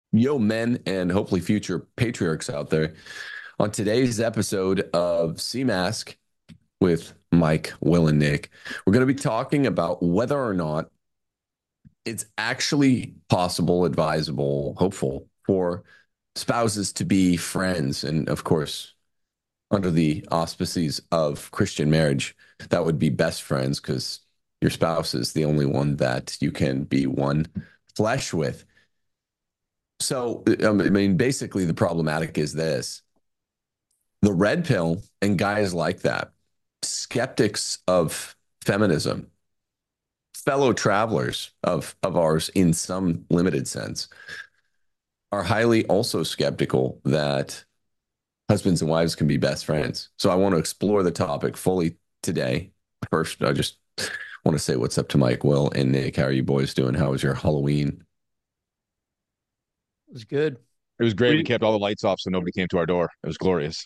Yo, men, and hopefully future patriarchs out there. On today's episode of CMask with Mike, Will, and Nick, we're going to be talking about whether or not it's actually possible, advisable, hopeful for spouses to be friends. And of course, under the auspices of Christian marriage, that would be best friends because your spouse is the only one that you can be one flesh with. So, I mean, basically, the problematic is this: the red pill and guys like that, skeptics of feminism, fellow travelers of ours in some limited sense, are highly also skeptical that husbands and wives can be best friends. So I want to explore the topic fully today. First, I just want to say what's up to Mike, Will, and Nick. How are you boys doing? How was your Halloween? It was good. It was great. We We kept all the lights off so nobody came to our door. It was glorious.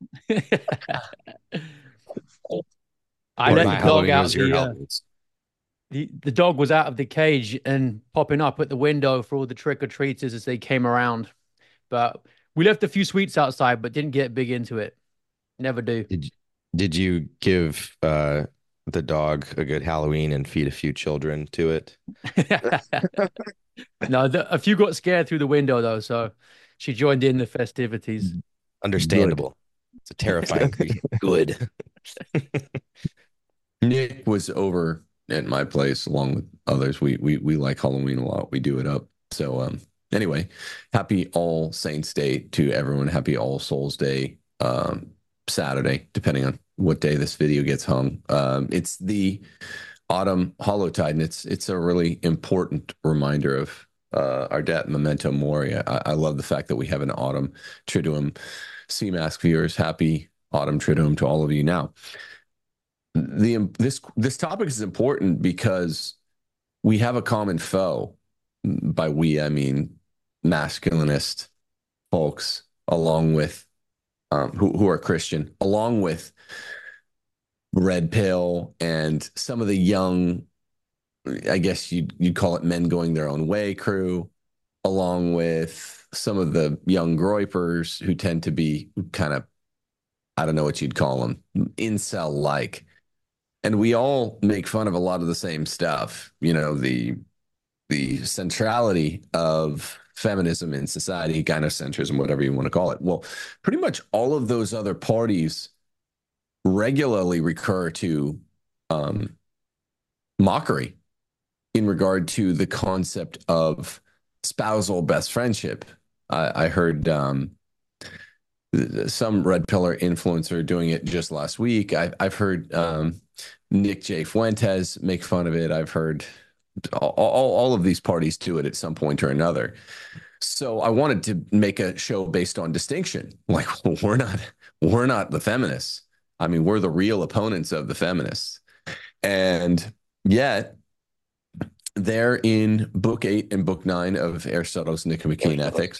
I Or let my the dog Halloween out. was your Halloween. The dog was out of the cage and popping up at the window for all the trick or treaters as they came around. But we left a few sweets outside, but didn't get big into it. Never do. Did did you give the dog a good Halloween and feed a few children to it? No, a few got scared through the window though, so she joined in the festivities. Good. Understandable. It's a terrifying creature. Good. Nick was over at my place along with others. We like Halloween a lot. We do it up. So anyway, happy All Saints Day to everyone. Happy All Souls Day Saturday, depending on what day this video gets hung. It's the autumn Hallowtide, and it's a really important reminder of our debt, memento mori. I love the fact that we have an autumn triduum. CMask viewers, happy autumn triduum to all of you. Now, this topic is important because we have a common foe. By we, I mean masculinist folks, along with who are Christian, along with red pill and some of the young, I guess you'd call it men going their own way crew, along with some of the young groypers who tend to be kind of, I don't know what you'd call them, incel like. And we all make fun of a lot of the same stuff. You know, the centrality of feminism in society, gynocentrism, whatever you want to call it. Well, pretty much all of those other parties regularly recur to um, mockery in regard to the concept of spousal best friendship. I heard some red pillar influencer doing it just last week. I've heard Nick J. Fuentes make fun of it. I've heard all of these parties do it at some point or another. So I wanted to make a show based on distinction. Like we're not the feminists. I mean, we're the real opponents of the feminists. And yet they're in book 8 and book 9 of Aristotle's Nicomachean Ethics.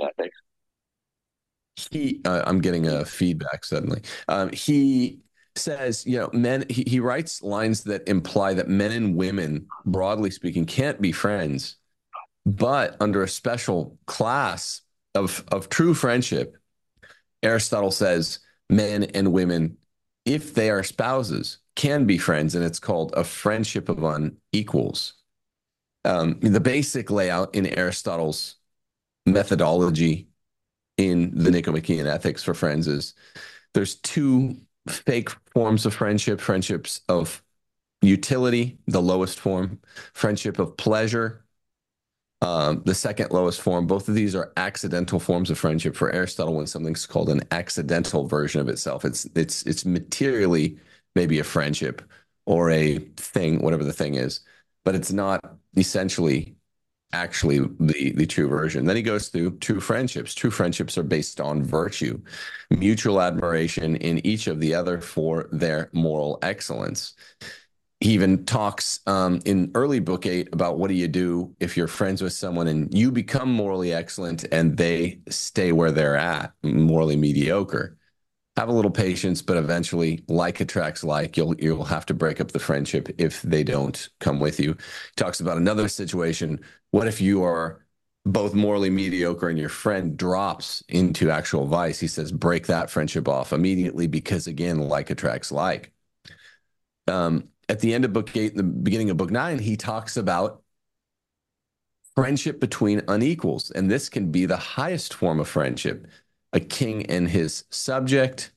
I'm getting a feedback suddenly. He says, men, he writes lines that imply that men and women, broadly speaking, can't be friends, but under a special class of true friendship, Aristotle says men and women, if they are spouses, can be friends, and it's called a friendship of unequals. The basic layout in Aristotle's methodology in the Nicomachean Ethics for friends is there's two fake forms of friendship: friendships of utility, the lowest form; friendship of pleasure, the second lowest form. Both of these are accidental forms of friendship. For Aristotle, when something's called an accidental version of itself, it's materially maybe a friendship or a thing, whatever the thing is, but it's not essentially actually the true version. Then he goes through true friendships. True friendships are based on virtue, mutual admiration in each of the other for their moral excellence. He even talks in early book 8 about what do you do if you're friends with someone and you become morally excellent and they stay where they're at, morally mediocre. Have a little patience, but eventually, like attracts like. You'll have to break up the friendship if they don't come with you. He talks about another situation. What if you are both morally mediocre and your friend drops into actual vice, he says, break that friendship off immediately because, again, like attracts like. At the end of book 8, in the beginning of book 9, he talks about friendship between unequals. And this can be the highest form of friendship: a king and his subject,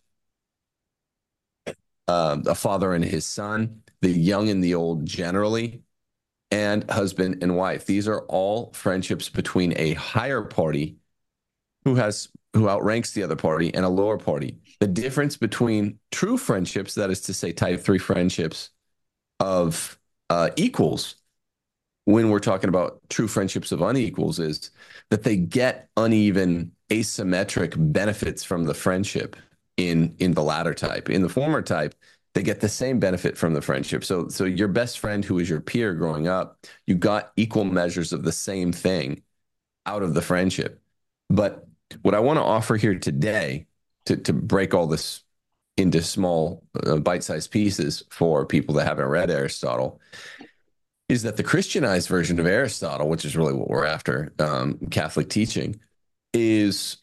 a father and his son, the young and the old generally, and husband and wife. These are all friendships between a higher party who outranks the other party and a lower party. The difference between true friendships, that is to say, type 3 friendships of equals, when we're talking about true friendships of unequals, is that they get uneven, asymmetric benefits from the friendship in the latter type. In the former type, they get the same benefit from the friendship. So your best friend, who is your peer growing up, you got equal measures of the same thing out of the friendship. But what I want to offer here today, to break all this into small bite-sized pieces for people that haven't read Aristotle, is that the Christianized version of Aristotle, which is really what we're after, Catholic teaching, is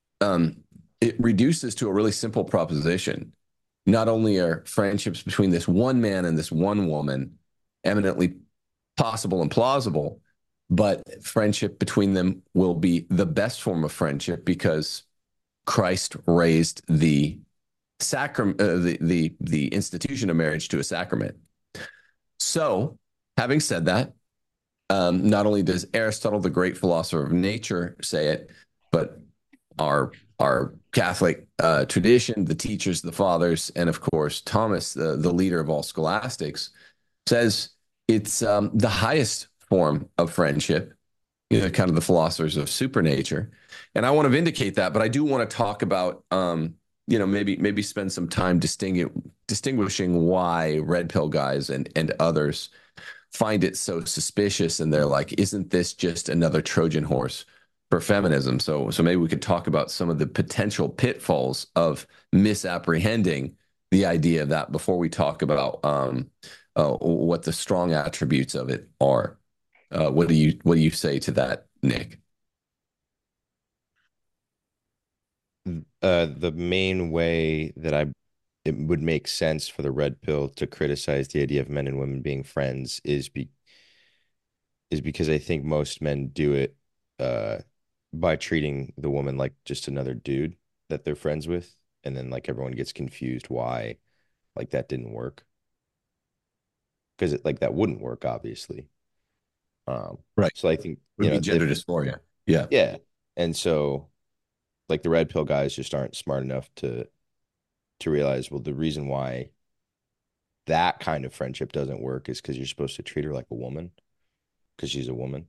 it reduces to a really simple proposition. Not only are friendships between this one man and this one woman eminently possible and plausible, but friendship between them will be the best form of friendship because Christ raised the sacrament, the institution of marriage to a sacrament. So, having said that, not only does Aristotle, the great philosopher of nature, say it, but our Catholic tradition, the teachers, the fathers, and of course Thomas, the leader of all scholastics, says it's the highest form of friendship, kind of the philosophers of supernature. And I want to vindicate that, but I do want to talk about, maybe spend some time distinguishing why red pill guys and others find it so suspicious. And they're like, isn't this just another Trojan horse for feminism? So maybe we could talk about some of the potential pitfalls of misapprehending the idea of that before we talk about what the strong attributes of it are. What do you say to that, Nick? The main way that it would make sense for the red pill to criticize the idea of men and women being friends is because I think most men do it by treating the woman like just another dude that they're friends with, and then like everyone gets confused why like that didn't work, because that wouldn't work, obviously. Right. So I think Would be gender dysphoria. Yeah. yeah, and so like the red pill guys just aren't smart enough to realize, well, the reason why that kind of friendship doesn't work is because you're supposed to treat her like a woman because she's a woman.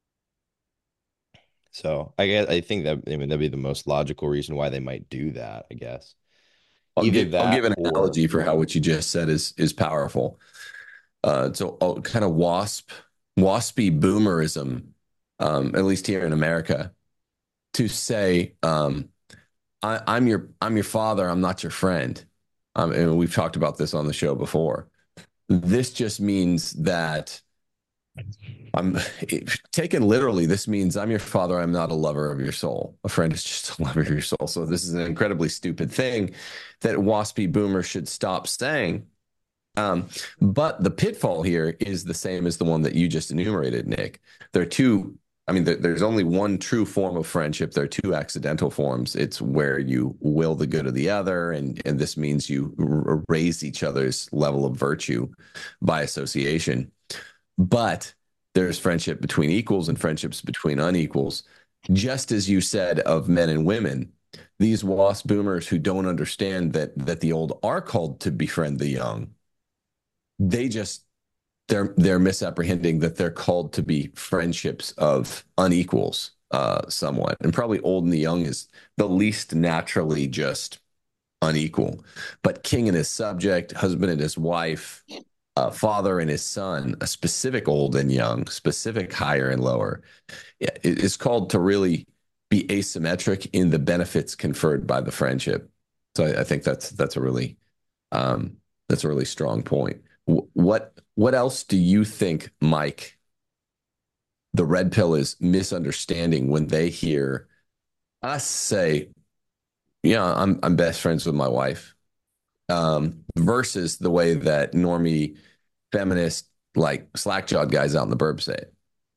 So I think that, I mean, that'd be the most logical reason why they might do that, I guess. I'll give an or analogy for how what you just said is powerful. So kind of waspy boomerism, at least here in America, to say, I'm your father, I'm not your friend. And we've talked about this on the show before. This just means that taken literally, this means I'm your father, I'm not a lover of your soul. A friend is just a lover of your soul. So this is an incredibly stupid thing that waspy boomers should stop saying. But the pitfall here is the same as the one that you just enumerated, Nick. There are two. I mean, there's only one true form of friendship. There are two accidental forms. It's where you will the good of the other, and this means you raise each other's level of virtue by association. But there's friendship between equals and friendships between unequals. Just as you said of men and women, these wasp boomers who don't understand that the old are called to befriend the young, they're misapprehending that they're called to be friendships of unequals somewhat. And probably old and the young is the least naturally just unequal. But king and his subject, husband and his wife, father and his son, a specific old and young, specific higher and lower, is called to really be asymmetric in the benefits conferred by the friendship. So I think that's a really strong point. What else do you think, Mike, the red pill is misunderstanding when they hear us say, yeah, I'm best friends with my wife, versus the way that normie feminist, like slack-jawed guys out in the burbs say it.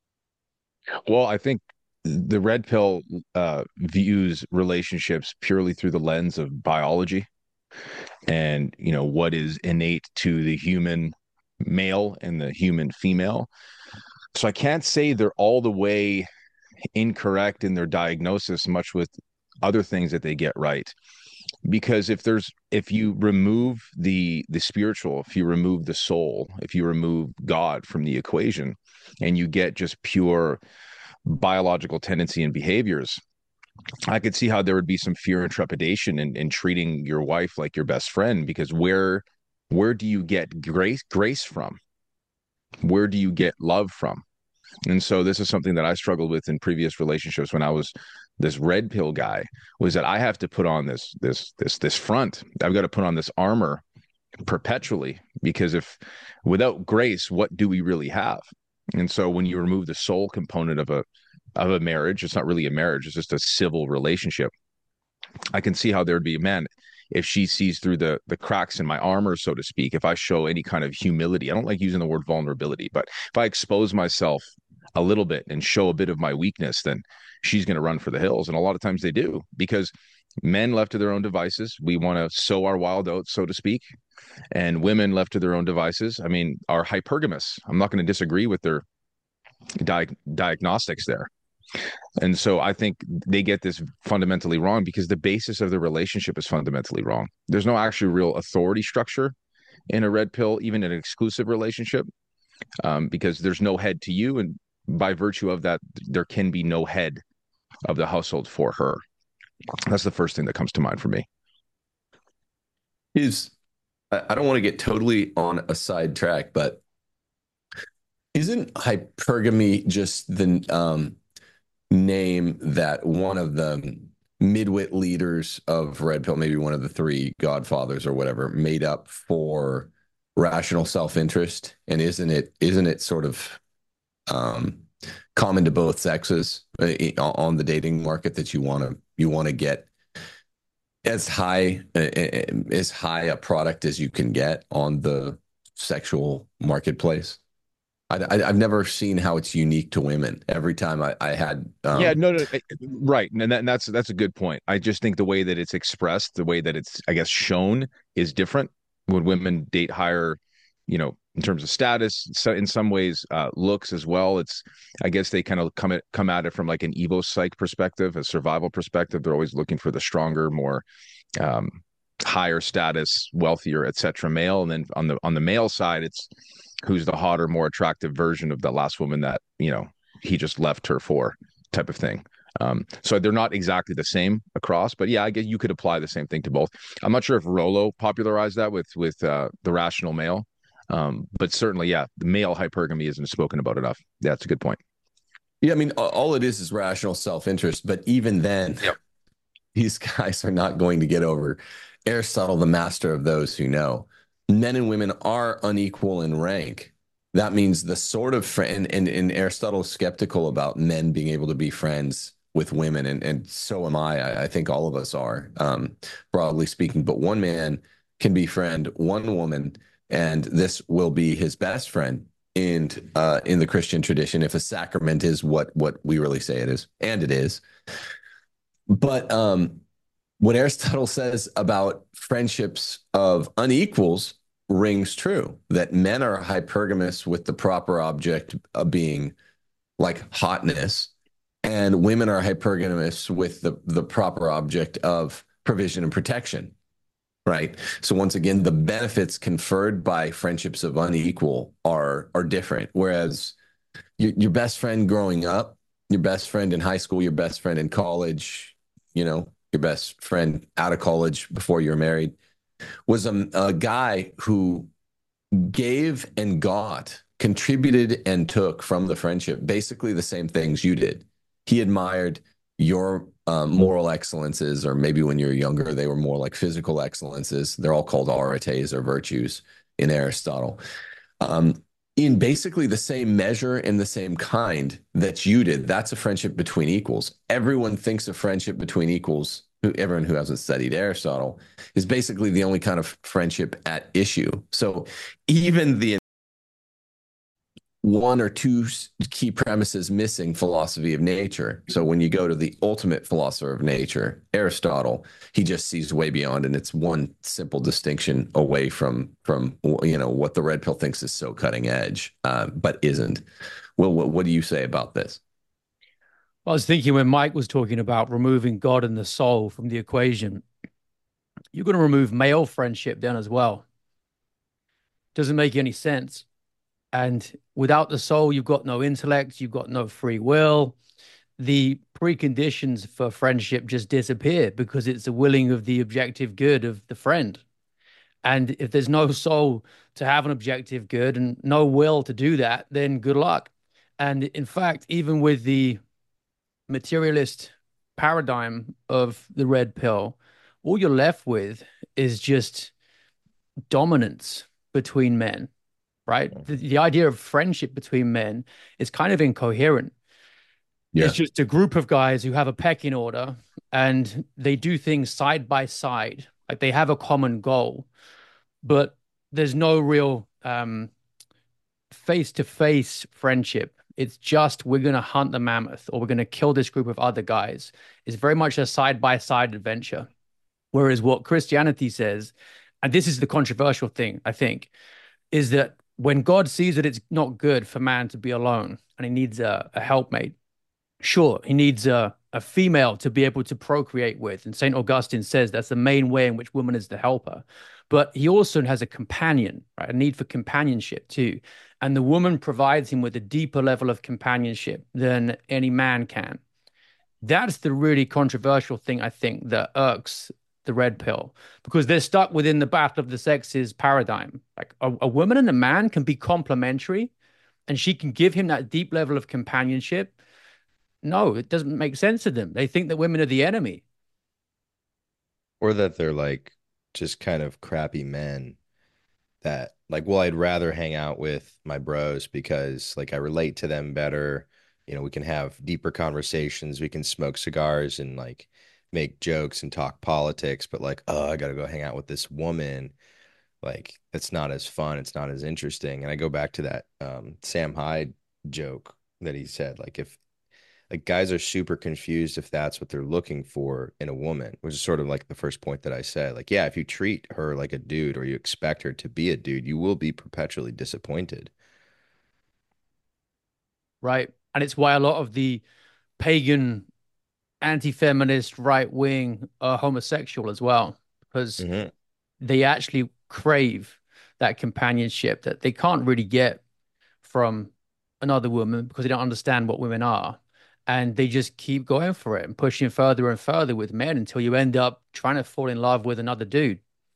Well, I think the red pill views relationships purely through the lens of biology and, what is innate to the human male and the human female. So I can't say they're all the way incorrect in their diagnosis, much with other things that they get right. Because if you remove the spiritual, if you remove the soul, if you remove God from the equation, and you get just pure biological tendency and behaviors, I could see how there would be some fear and trepidation in treating your wife like your best friend, because where do you get grace from? Where do you get love from? And so this is something that I struggled with in previous relationships when I was this red pill guy, was that I have to put on this front. I've got to put on this armor perpetually, because if without grace, what do we really have? And so when you remove the soul component of a marriage, it's not really a marriage, it's just a civil relationship. I can see how there would be, man, if she sees through the cracks in my armor, so to speak, if I show any kind of humility. I don't like using the word vulnerability, but if I expose myself a little bit and show a bit of my weakness, then she's going to run for the hills. And a lot of times they do, because men left to their own devices, we want to sow our wild oats, so to speak. And women left to their own devices, I mean, are hypergamous. I'm not going to disagree with their diagnostics there. And so I think they get this fundamentally wrong, because the basis of the relationship is fundamentally wrong. There's no actual real authority structure in a red pill, even an exclusive relationship, because there's no head to you. And by virtue of that, there can be no head of the household for her. That's the first thing that comes to mind for me. I don't want to get totally on a side track, but isn't hypergamy just the name that one of the midwit leaders of Red Pill, maybe one of the three godfathers or whatever, made up for rational self-interest? And isn't it sort of common to both sexes on the dating market that you want to get as high a product as you can get on the sexual marketplace? I've never seen how it's unique to women. Every time I had yeah, no, right, and that's a good point. I just think the way that it's expressed, the way that it's, I guess, shown, is different. When women date higher, in terms of status, so in some ways, looks as well. It's, I guess, they kind of come at it from like an Evo psych perspective, a survival perspective. They're always looking for the stronger, more higher status, wealthier, etc. male. And then on the male side, it's who's the hotter, more attractive version of the last woman that he just left her for, type of thing. So they're not exactly the same across, but yeah, I guess you could apply the same thing to both. I'm not sure if Rollo popularized that with the rational male, but certainly, yeah, the male hypergamy isn't spoken about enough. Yeah, that's a good point. Yeah, I mean, all it is rational self-interest, but even then, yep, these guys are not going to get over Aristotle, the master of those who know. Men and women are unequal in rank. That means the sort of friend, and Aristotle is skeptical about men being able to be friends with women, and so am I. I think all of us are, broadly speaking. But one man can befriend one woman, and this will be his best friend in the Christian tradition, if a sacrament is what we really say it is, and it is. But what Aristotle says about friendships of unequals rings true, that men are hypergamous with the proper object of being like hotness, and women are hypergamous with the proper object of provision and protection, right? So once again, the benefits conferred by friendships of unequal are different. Whereas your best friend growing up, your best friend in high school, your best friend in college, your best friend out of college before you're married, was a guy who gave and got, contributed and took from the friendship basically the same things you did. He admired your moral excellences, or maybe when you're younger, they were more like physical excellences. They're all called arites or virtues in Aristotle. in basically the same measure and the same kind that you did. That's a friendship between equals. Everyone thinks of friendship between equals. Everyone who hasn't studied Aristotle is basically the only kind of friendship at issue. So even the one or two key premises missing philosophy of nature. So when you go to the ultimate philosopher of nature, Aristotle, he just sees way beyond, and it's one simple distinction away from what the red pill thinks is so cutting edge, but isn't. Well, what do you say about this? I was thinking when Mike was talking about removing God and the soul from the equation, you're going to remove male friendship then as well. Doesn't make any sense. And without the soul, you've got no intellect, you've got no free will. The preconditions for friendship just disappear because it's the willing of the objective good of the friend. And if there's no soul to have an objective good and no will to do that, then good luck. And in fact, even with the materialist paradigm of the red pill, all you're left with is just dominance between men, right? The idea of friendship between men is kind of incoherent. Yeah. It's just a group of guys who have a pecking order and they do things side by side, like they have a common goal, but there's no real face-to-face friendship. It's just we're going to hunt the mammoth or we're going to kill this group of other guys. It's very much a side-by-side adventure. Whereas what Christianity says, and this is the controversial thing, I think, is that when God sees that it's not good for man to be alone and he needs a helpmate, sure, he needs a female to be able to procreate with. And St. Augustine says that's the main way in which woman is the helper. But he also has a companion, right? A need for companionship too. And the woman provides him with a deeper level of companionship than any man can. That's the really controversial thing, I think, that irks the red pill because they're stuck within the battle of the sexes paradigm. Like a woman and a man can be complementary and she can give him that deep level of companionship. No, it doesn't make sense to them. They think that women are the enemy. Or that they're like just kind of crappy men that like, well, I'd rather hang out with my bros because like I relate to them better. You know, we can have deeper conversations, we can smoke cigars and like make jokes and talk politics, but like, oh, I gotta go hang out with this woman. Like, it's not as fun, it's not as interesting. And I go back to that Sam Hyde joke that he said, like if like guys are super confused if that's what they're looking for in a woman, which is sort of like the first point that I said. Like, yeah, if you treat her like a dude or you expect her to be a dude, you will be perpetually disappointed. Right. And it's why a lot of the pagan, anti-feminist right wing are homosexual as well, because Mhm. they actually crave that companionship that they can't really get from another woman because they don't understand what women are. And they just keep going for it and pushing further and further with men until you end up trying to fall in love with another dude.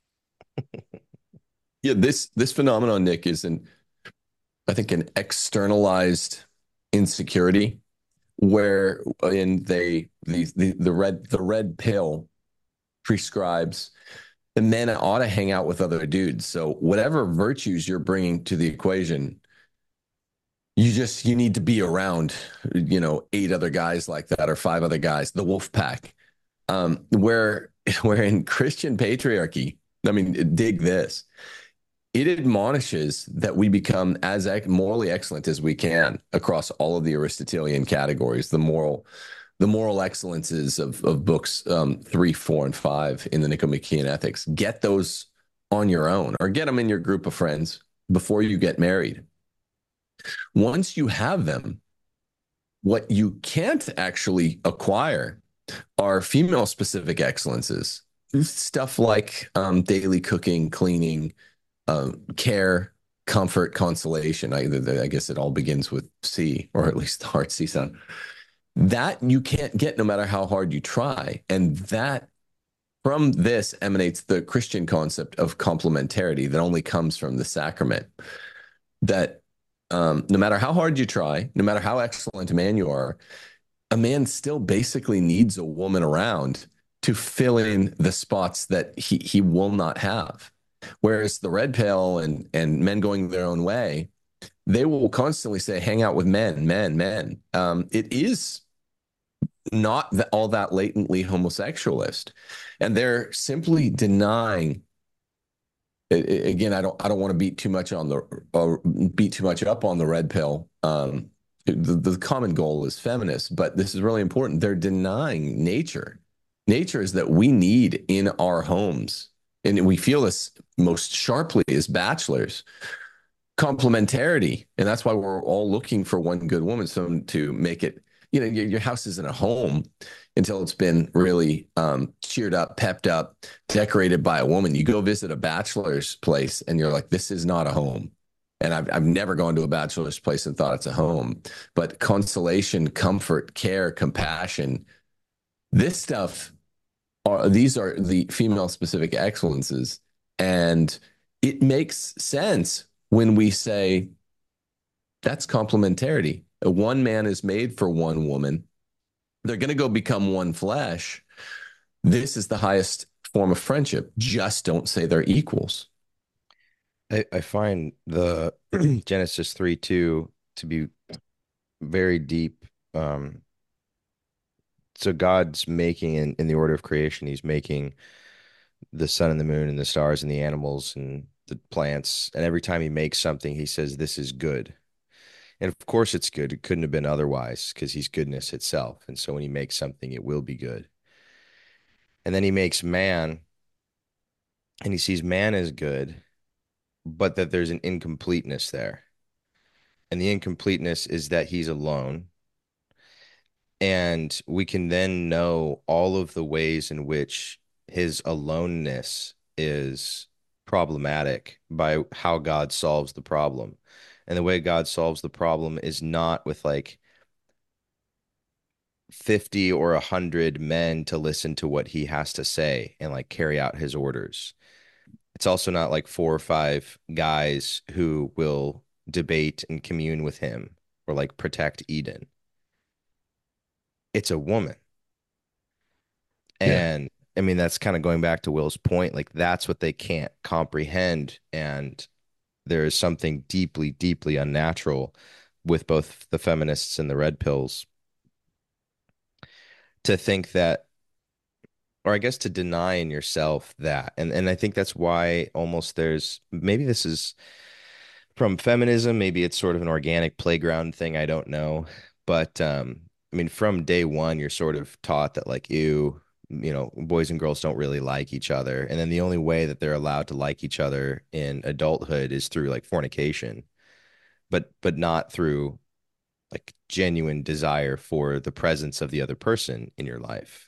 Yeah, this phenomenon, Nick, is I think an externalized insecurity where in the red pill prescribes the men ought to hang out with other dudes. So whatever virtues you're bringing to the equation, you need to be around, eight other guys like that or five other guys, the wolf pack. Where in Christian patriarchy, I mean, dig this. It admonishes that we become as morally excellent as we can across all of the Aristotelian categories, the moral excellences of books 3, 4, and 5 in the Nicomachean Ethics. Get those on your own or get them in your group of friends before you get married. Once you have them, what you can't actually acquire are female specific excellences, stuff like daily cooking, cleaning, care, comfort, consolation. I guess it all begins with C, or at least the hard C sound. That you can't get no matter how hard you try. And that from this emanates the Christian concept of complementarity that only comes from the sacrament. That no matter how hard you try, no matter how excellent a man you are, a man still basically needs a woman around to fill in the spots that he will not have. Whereas the red pill and men going their own way, they will constantly say, hang out with men, men, men. It is not all that latently homosexualist. And they're simply denying. Again, I don't want to beat too much on beat too much up on the red pill. The common goal is feminist, but this is really important. They're denying nature. Nature is that we need in our homes, and we feel this most sharply as bachelors, complementarity. And that's why we're all looking for one good woman, someone to make it, your house isn't a home until it's been really cheered up, pepped up, decorated by a woman. You go visit a bachelor's place and you're like, this is not a home. And I've never gone to a bachelor's place and thought it's a home. But consolation, comfort, care, compassion, this stuff these are the female specific excellences. And it makes sense when we say that's complementarity. One man is made for one woman. They're going to go become one flesh. This is the highest form of friendship. Just don't say they're equals. I find the Genesis 3:2 to be very deep. So God's making in the order of creation, he's making the sun and the moon and the stars and the animals and the plants. And every time he makes something, he says, this is good. And of course it's good. It couldn't have been otherwise because he's goodness itself. And so when he makes something, it will be good. And then he makes man and he sees man as good, but that there's an incompleteness there. And the incompleteness is that he's alone. And we can then know all of the ways in which his aloneness is problematic by how God solves the problem. And the way God solves the problem is not with like 50 or 100 men to listen to what he has to say and like carry out his orders. It's also not like 4 or 5 guys who will debate and commune with him or like protect Eden. It's a woman. Yeah. And I mean, that's kind of going back to Will's point. Like, that's what they can't comprehend. And there is something deeply, deeply unnatural with both the feminists and the red pills to think that, or I guess to deny in yourself that. And I think that's why almost there's maybe this is from feminism, maybe it's sort of an organic playground thing. I don't know. But I mean, from day one, you're sort of taught that like, boys and girls don't really like each other. And then the only way that they're allowed to like each other in adulthood is through like fornication, but not through like genuine desire for the presence of the other person in your life.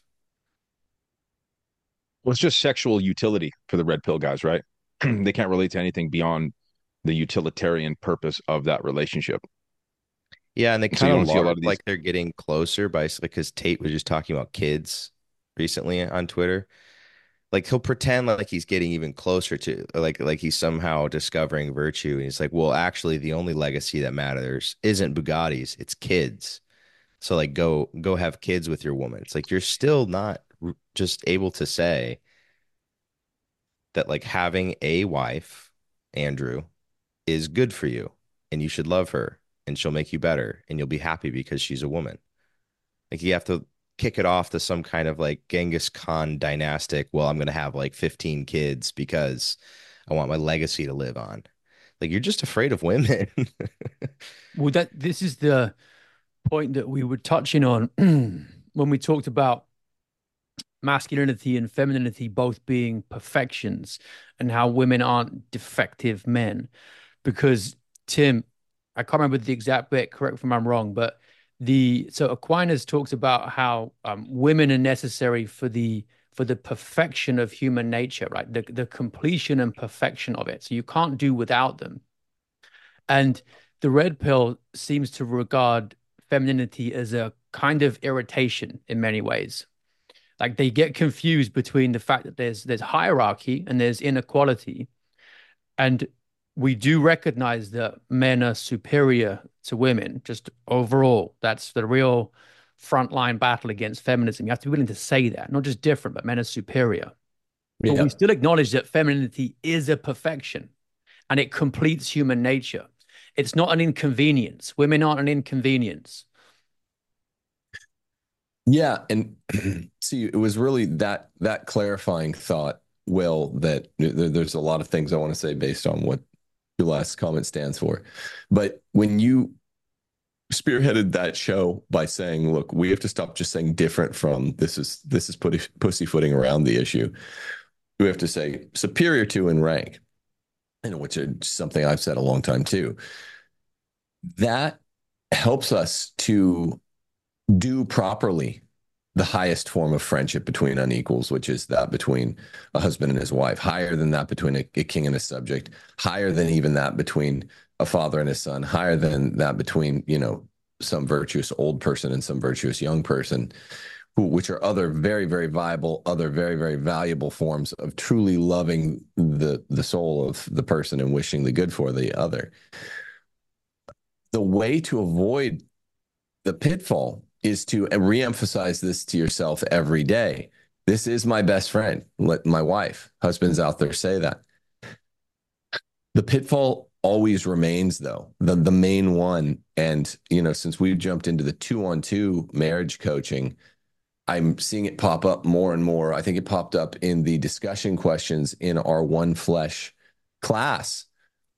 Well, it's just sexual utility for the red pill guys, right? They can't relate to anything beyond the utilitarian purpose of that relationship. Yeah, and they So you kind of don't see a lot larp of these. like they're getting closer by because Tate was just talking about kids recently on Twitter. Like he'll pretend like he's getting even closer to like he's somehow discovering virtue. And he's like, well, actually, the only legacy that matters isn't Bugattis, it's kids. So like go have kids with your woman. It's like you're still not just able to say that like having a wife, Andrew, is good for you and you should love her and she'll make you better and you'll be happy because she's a woman. Like you have to kick it off to some kind of like Genghis Khan dynastic. Well, I'm going to have like 15 kids because I want my legacy to live on. Like you're just afraid of women. Well, this is the point that we were touching on when we talked about masculinity and femininity both being perfections and how women aren't defective men. Because Tim, I can't remember the exact bit, correct me if I'm wrong, but so Aquinas talks about how women are necessary for the perfection of human nature, right? The completion and perfection of it. So you can't do without them. And the red pill seems to regard femininity as a kind of irritation in many ways. Like they get confused between the fact that there's hierarchy and there's inequality, and we do recognize that men are superior to women, just overall. That's the real frontline battle against feminism. You have to be willing to say that, not just different, but men are superior. But Yeah. we still acknowledge that femininity is a perfection and it completes human nature. It's not an inconvenience. Women aren't an inconvenience. Yeah, and see, it was really that clarifying thought, Will, that there's a lot of things I want to say based on what your last comment stands for. But when you spearheaded that show by saying, look, we have to stop just saying different from this is pussyfooting around the issue. We have to say superior to in rank, and which is something I've said a long time too. That helps us to do properly the highest form of friendship between unequals, which is that between a husband and his wife, higher than that between a king and a subject, higher than even that between a father and his son, higher than that between, some virtuous old person and some virtuous young person, which are other very, very viable, other very, very valuable forms of truly loving the soul of the person and wishing the good for the other. The way to avoid the pitfall is to reemphasize this to yourself every day. This is my best friend. Let my wife, husbands out there say that. The pitfall always remains, though, the main one. And, since we've jumped into the 2-on-2 marriage coaching, I'm seeing it pop up more and more. I think it popped up in the discussion questions in our One Flesh class.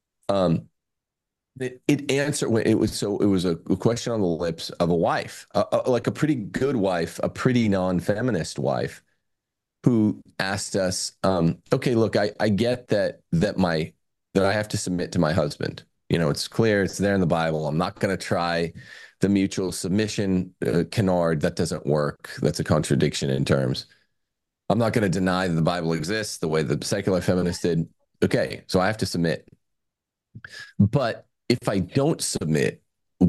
It was a question on the lips of a wife, like a pretty good wife, a pretty non-feminist wife, who asked us, okay, look, I get that I have to submit to my husband. It's clear, it's there in the Bible. I'm not going to try the mutual submission canard. That doesn't work. That's a contradiction in terms. I'm not going to deny that the Bible exists the way the secular feminists did. Okay, so I have to submit. But if I don't submit,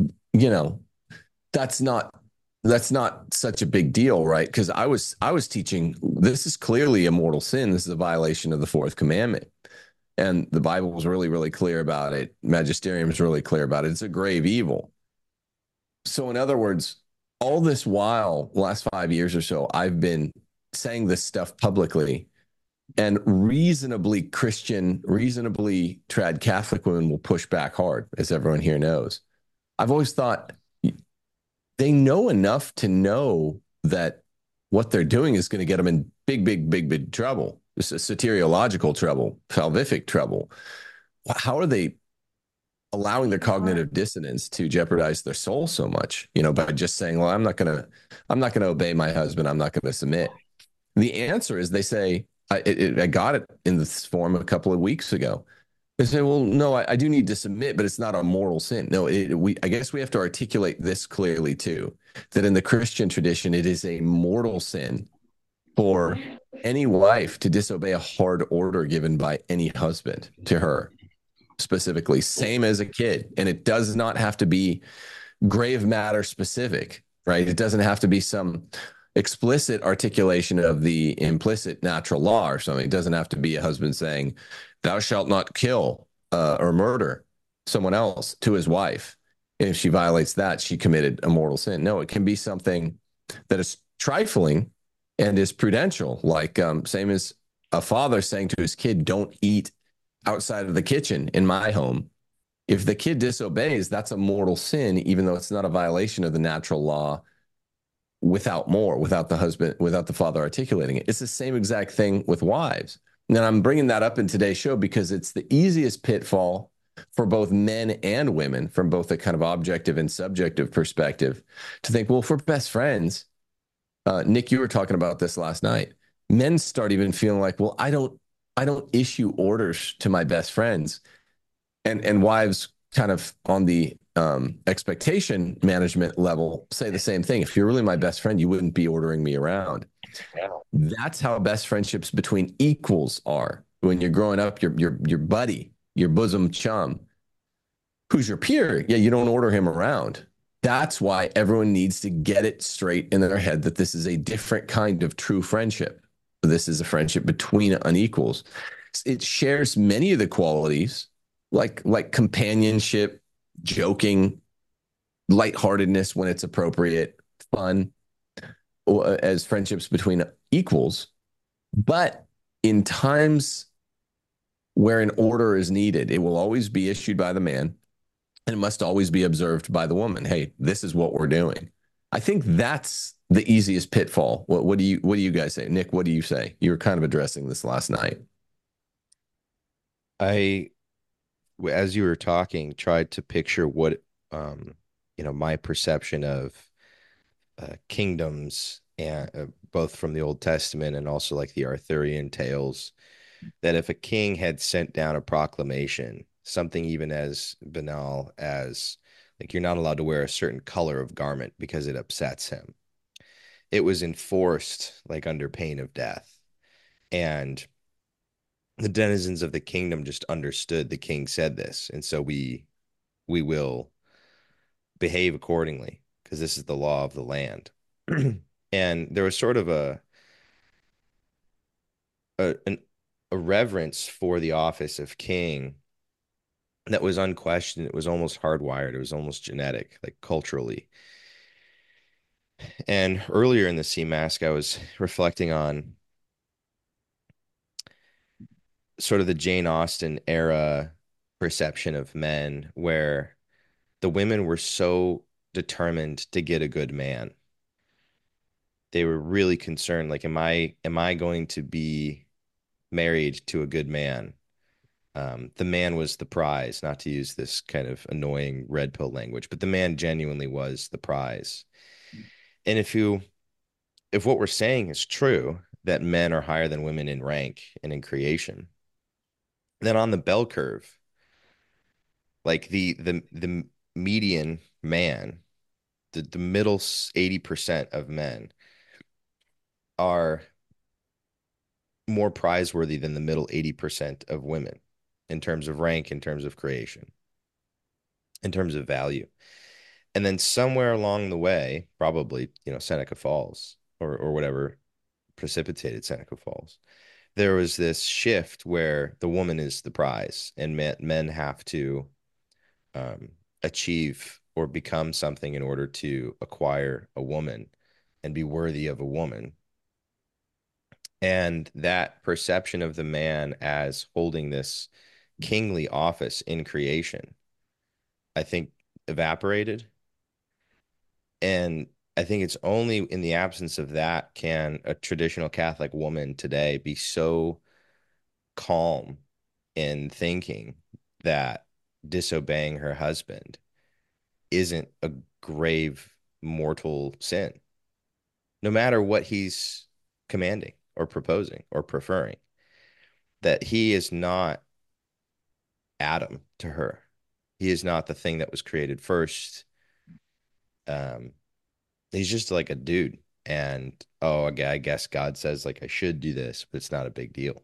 that's not such a big deal, right? Because I was teaching, this is clearly a mortal sin. This is a violation of the fourth commandment. And the Bible was really, really clear about it. Magisterium is really clear about it. It's a grave evil. So in other words, all this while, last 5 years or so, I've been saying this stuff publicly, and reasonably Christian, reasonably trad Catholic women will push back hard, as everyone here knows. I've always thought they know enough to know that what they're doing is going to get them in big, big, big, big trouble. This is soteriological trouble, salvific trouble. How are they allowing their cognitive dissonance to jeopardize their soul so much, by just saying, well, I'm not going to obey my husband. I'm not going to submit. The answer is, they say, I got it in this form a couple of weeks ago. They say, well, no, I do need to submit, but it's not a mortal sin. No, I guess we have to articulate this clearly too, that in the Christian tradition, it is a mortal sin for any wife to disobey a hard order given by any husband to her, specifically, same as a kid. And it does not have to be grave matter specific, right? It doesn't have to be some explicit articulation of the implicit natural law or something. It doesn't have to be a husband saying, thou shalt not kill or murder someone else to his wife. And if she violates that, she committed a mortal sin. No, it can be something that is trifling and is prudential, like same as a father saying to his kid, don't eat outside of the kitchen in my home. If the kid disobeys, that's a mortal sin, even though it's not a violation of the natural law without the father articulating it. It's the same exact thing with wives. And I'm bringing that up in today's show because it's the easiest pitfall for both men and women, from both a kind of objective and subjective perspective, to think, well, if we're best friends, Nick, you were talking about this last night. Men start even feeling like, well, I don't issue orders to my best friends, and wives kind of on the expectation management level say the same thing. If you're really my best friend, you wouldn't be ordering me around. That's how best friendships between equals are. When you're growing up, your buddy, your bosom chum, who's your peer, yeah, you don't order him around. That's why everyone needs to get it straight in their head that this is a different kind of true friendship. This is a friendship between unequals. It shares many of the qualities like companionship, joking, lightheartedness when it's appropriate, fun, as friendships between equals. But in times where an order is needed, it will always be issued by the man. and it must always be observed by the woman. Hey, this is what we're doing. I think that's the easiest pitfall. What do you guys say? Nick, what do you say? You were kind of addressing this last night. I, as you were talking, tried to picture what, my perception of kingdoms, and both from the Old Testament and also like the Arthurian tales, that if a king had sent down a proclamation, something even as banal as like you're not allowed to wear a certain color of garment because it upsets him, it was enforced like under pain of death. And the denizens of the kingdom just understood the king said this, and so we will behave accordingly because this is the law of the land. And there was sort of a an, a reverence for the office of king that was unquestioned. It was almost hardwired. It was almost genetic, like culturally. And earlier in the Sea Mask, I was reflecting on sort of the Jane Austen era perception of men, where the women were so determined to get a good man. They were really concerned, like, am I going to be married to a good man? The man was the prize, not to use this kind of annoying red pill language, but the man genuinely was the prize. And if what we're saying is true, that men are higher than women in rank and in creation, then on the bell curve, like the median man, the middle 80% of men are more prizeworthy than the middle 80% of women in terms of rank, in terms of creation, in terms of value. And then somewhere along the way, probably, Seneca Falls or whatever precipitated Seneca Falls, there was this shift where the woman is the prize and men have to achieve or become something in order to acquire a woman and be worthy of a woman. And that perception of the man as holding this kingly office in creation, I think, evaporated. And I think it's only in the absence of that can a traditional Catholic woman today be so calm in thinking that disobeying her husband isn't a grave mortal sin, no matter what he's commanding or proposing or preferring, that he is not Adam to her. He is not the thing that was created first. Um, he's just like a dude. And oh, okay, I guess God says like I should do this, but it's not a big deal.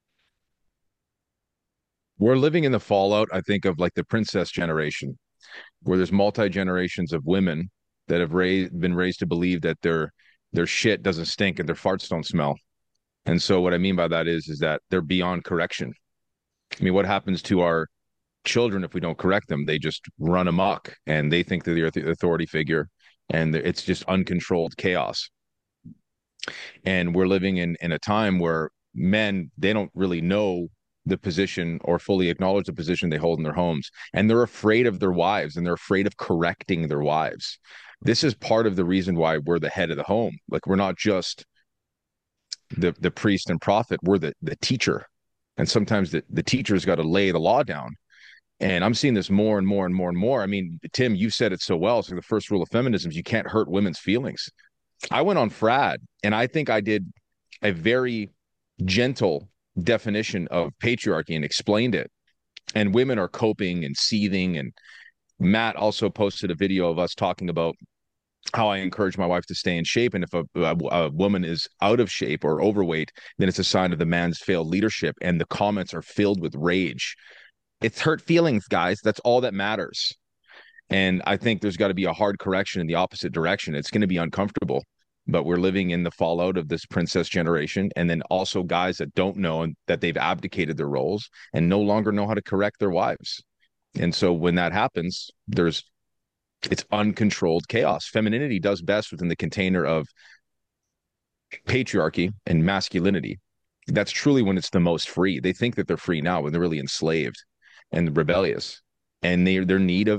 We're living in the fallout, I think, of like the princess generation, where there's multi generations of women that have been raised to believe that their shit doesn't stink and their farts don't smell. And so what I mean by that is that they're beyond correction. I mean, what happens to our children if we don't correct them? They just run amok and they think they're the authority figure, and it's just uncontrolled chaos. And we're living in a time where men, they don't really know the position or fully acknowledge the position they hold in their homes, and they're afraid of their wives and they're afraid of correcting their wives. This is part of the reason why we're the head of the home. Like, we're not just the priest and prophet, we're the teacher. And sometimes the teacher's got to lay the law down. And I'm seeing this more and more and more and more. I mean, Tim, you said it so well. So the first rule of feminism is you can't hurt women's feelings. I went on Frad, and I think I did a very gentle definition of patriarchy and explained it. And women are coping and seething. And Matt also posted a video of us talking about how I encourage my wife to stay in shape. And if a woman is out of shape or overweight, then it's a sign of the man's failed leadership. And the comments are filled with rage. It's hurt feelings, guys. That's all that matters. And I think there's got to be a hard correction in the opposite direction. It's going to be uncomfortable, but we're living in the fallout of this princess generation. And then also guys that don't know and that they've abdicated their roles and no longer know how to correct their wives. And so when that happens, it's uncontrolled chaos. Femininity does best within the container of patriarchy and masculinity. That's truly when it's the most free. They think that they're free now when they're really enslaved and rebellious. And their need of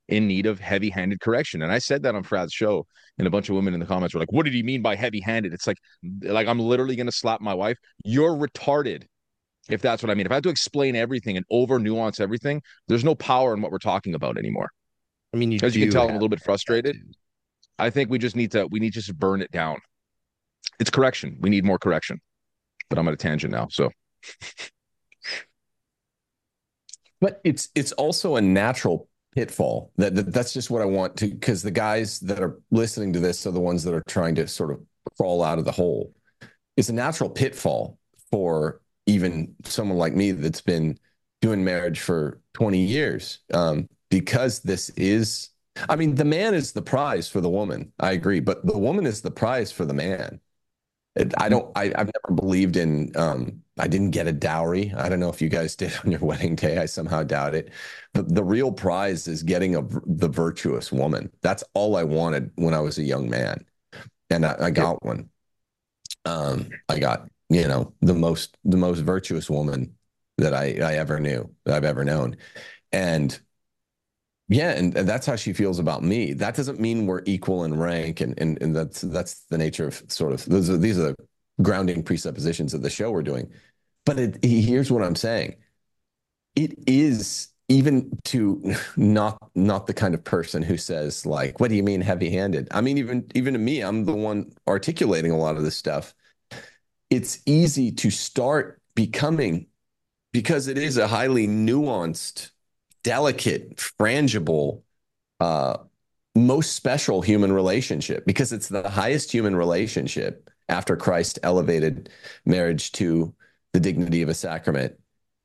in need of heavy-handed correction. And I said that on Frad's show, and a bunch of women in the comments were like, what did he mean by heavy-handed? It's like I'm literally going to slap my wife. You're retarded, if that's what I mean. If I have to explain everything and over nuance everything, there's no power in what we're talking about anymore. I mean, you As you can do tell, I'm a have little bit that frustrated. too. I think we need to just burn it down. It's correction. We need more correction. But I'm at a tangent now. So But it's also a natural pitfall. That's just what I want to, because the guys that are listening to this are the ones that are trying to sort of crawl out of the hole. It's a natural pitfall for even someone like me that's been doing marriage for 20 years. Because this is, I mean, the man is the prize for the woman. I agree, but the woman is the prize for the man. I've never believed in, I didn't get a dowry. I don't know if you guys did on your wedding day. I somehow doubt it. The real prize is getting the virtuous woman. That's all I wanted when I was a young man. And I got one. I got, the most virtuous woman that I ever knew, that I've ever known. And yeah, and that's how she feels about me. That doesn't mean we're equal in rank, and that's the nature of sort of these are the grounding presuppositions of the show we're doing. But here's what I'm saying: it is, even to not the kind of person who says like, "What do you mean heavy-handed?" I mean, even to me, I'm the one articulating a lot of this stuff. It's easy to start becoming, because it is a highly nuanced, delicate, frangible, most special human relationship, because it's the highest human relationship after Christ elevated marriage to the dignity of a sacrament.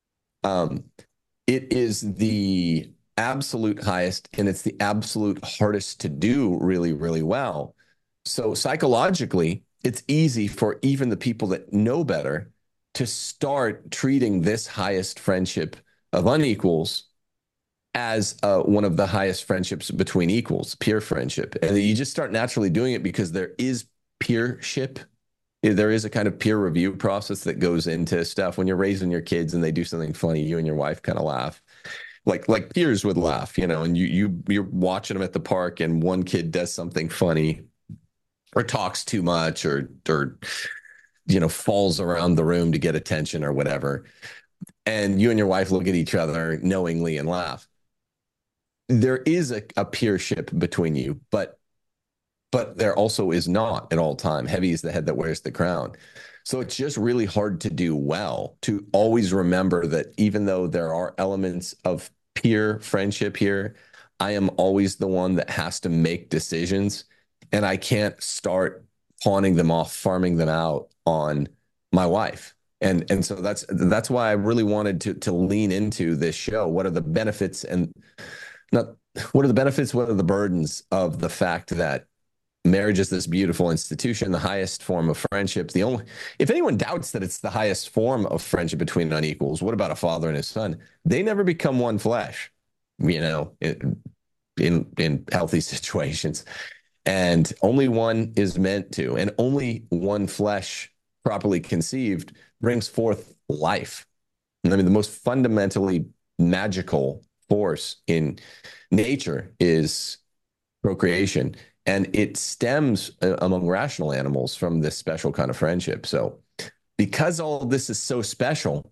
It is the absolute highest, and it's the absolute hardest to do really, really well. So psychologically, it's easy for even the people that know better to start treating this highest friendship of unequals as one of the highest friendships between equals, peer friendship. And you just start naturally doing it because there is peership. There is a kind of peer review process that goes into stuff. When you're raising your kids and they do something funny, you and your wife kind of laugh. Like peers would laugh, and you're watching them at the park, and one kid does something funny or talks too much or falls around the room to get attention or whatever. And you and your wife look at each other knowingly and laugh. There is a peership between you, but there also is not at all time. Heavy is the head that wears the crown. So it's just really hard to do well, to always remember that even though there are elements of peer friendship here, I am always the one that has to make decisions, and I can't start pawning them off, farming them out on my wife. And so that's why I really wanted to lean into this show. What are the benefits, and not what are the benefits, what are the burdens of the fact that marriage is this beautiful institution, the highest form of friendship. If anyone doubts that it's the highest form of friendship between unequals, what about a father and his son? They never become one flesh, in healthy situations. And only one is meant to, and only one flesh properly conceived brings forth life. I mean, the most fundamentally magical force in nature is procreation. And it stems among rational animals from this special kind of friendship. So because all of this is so special,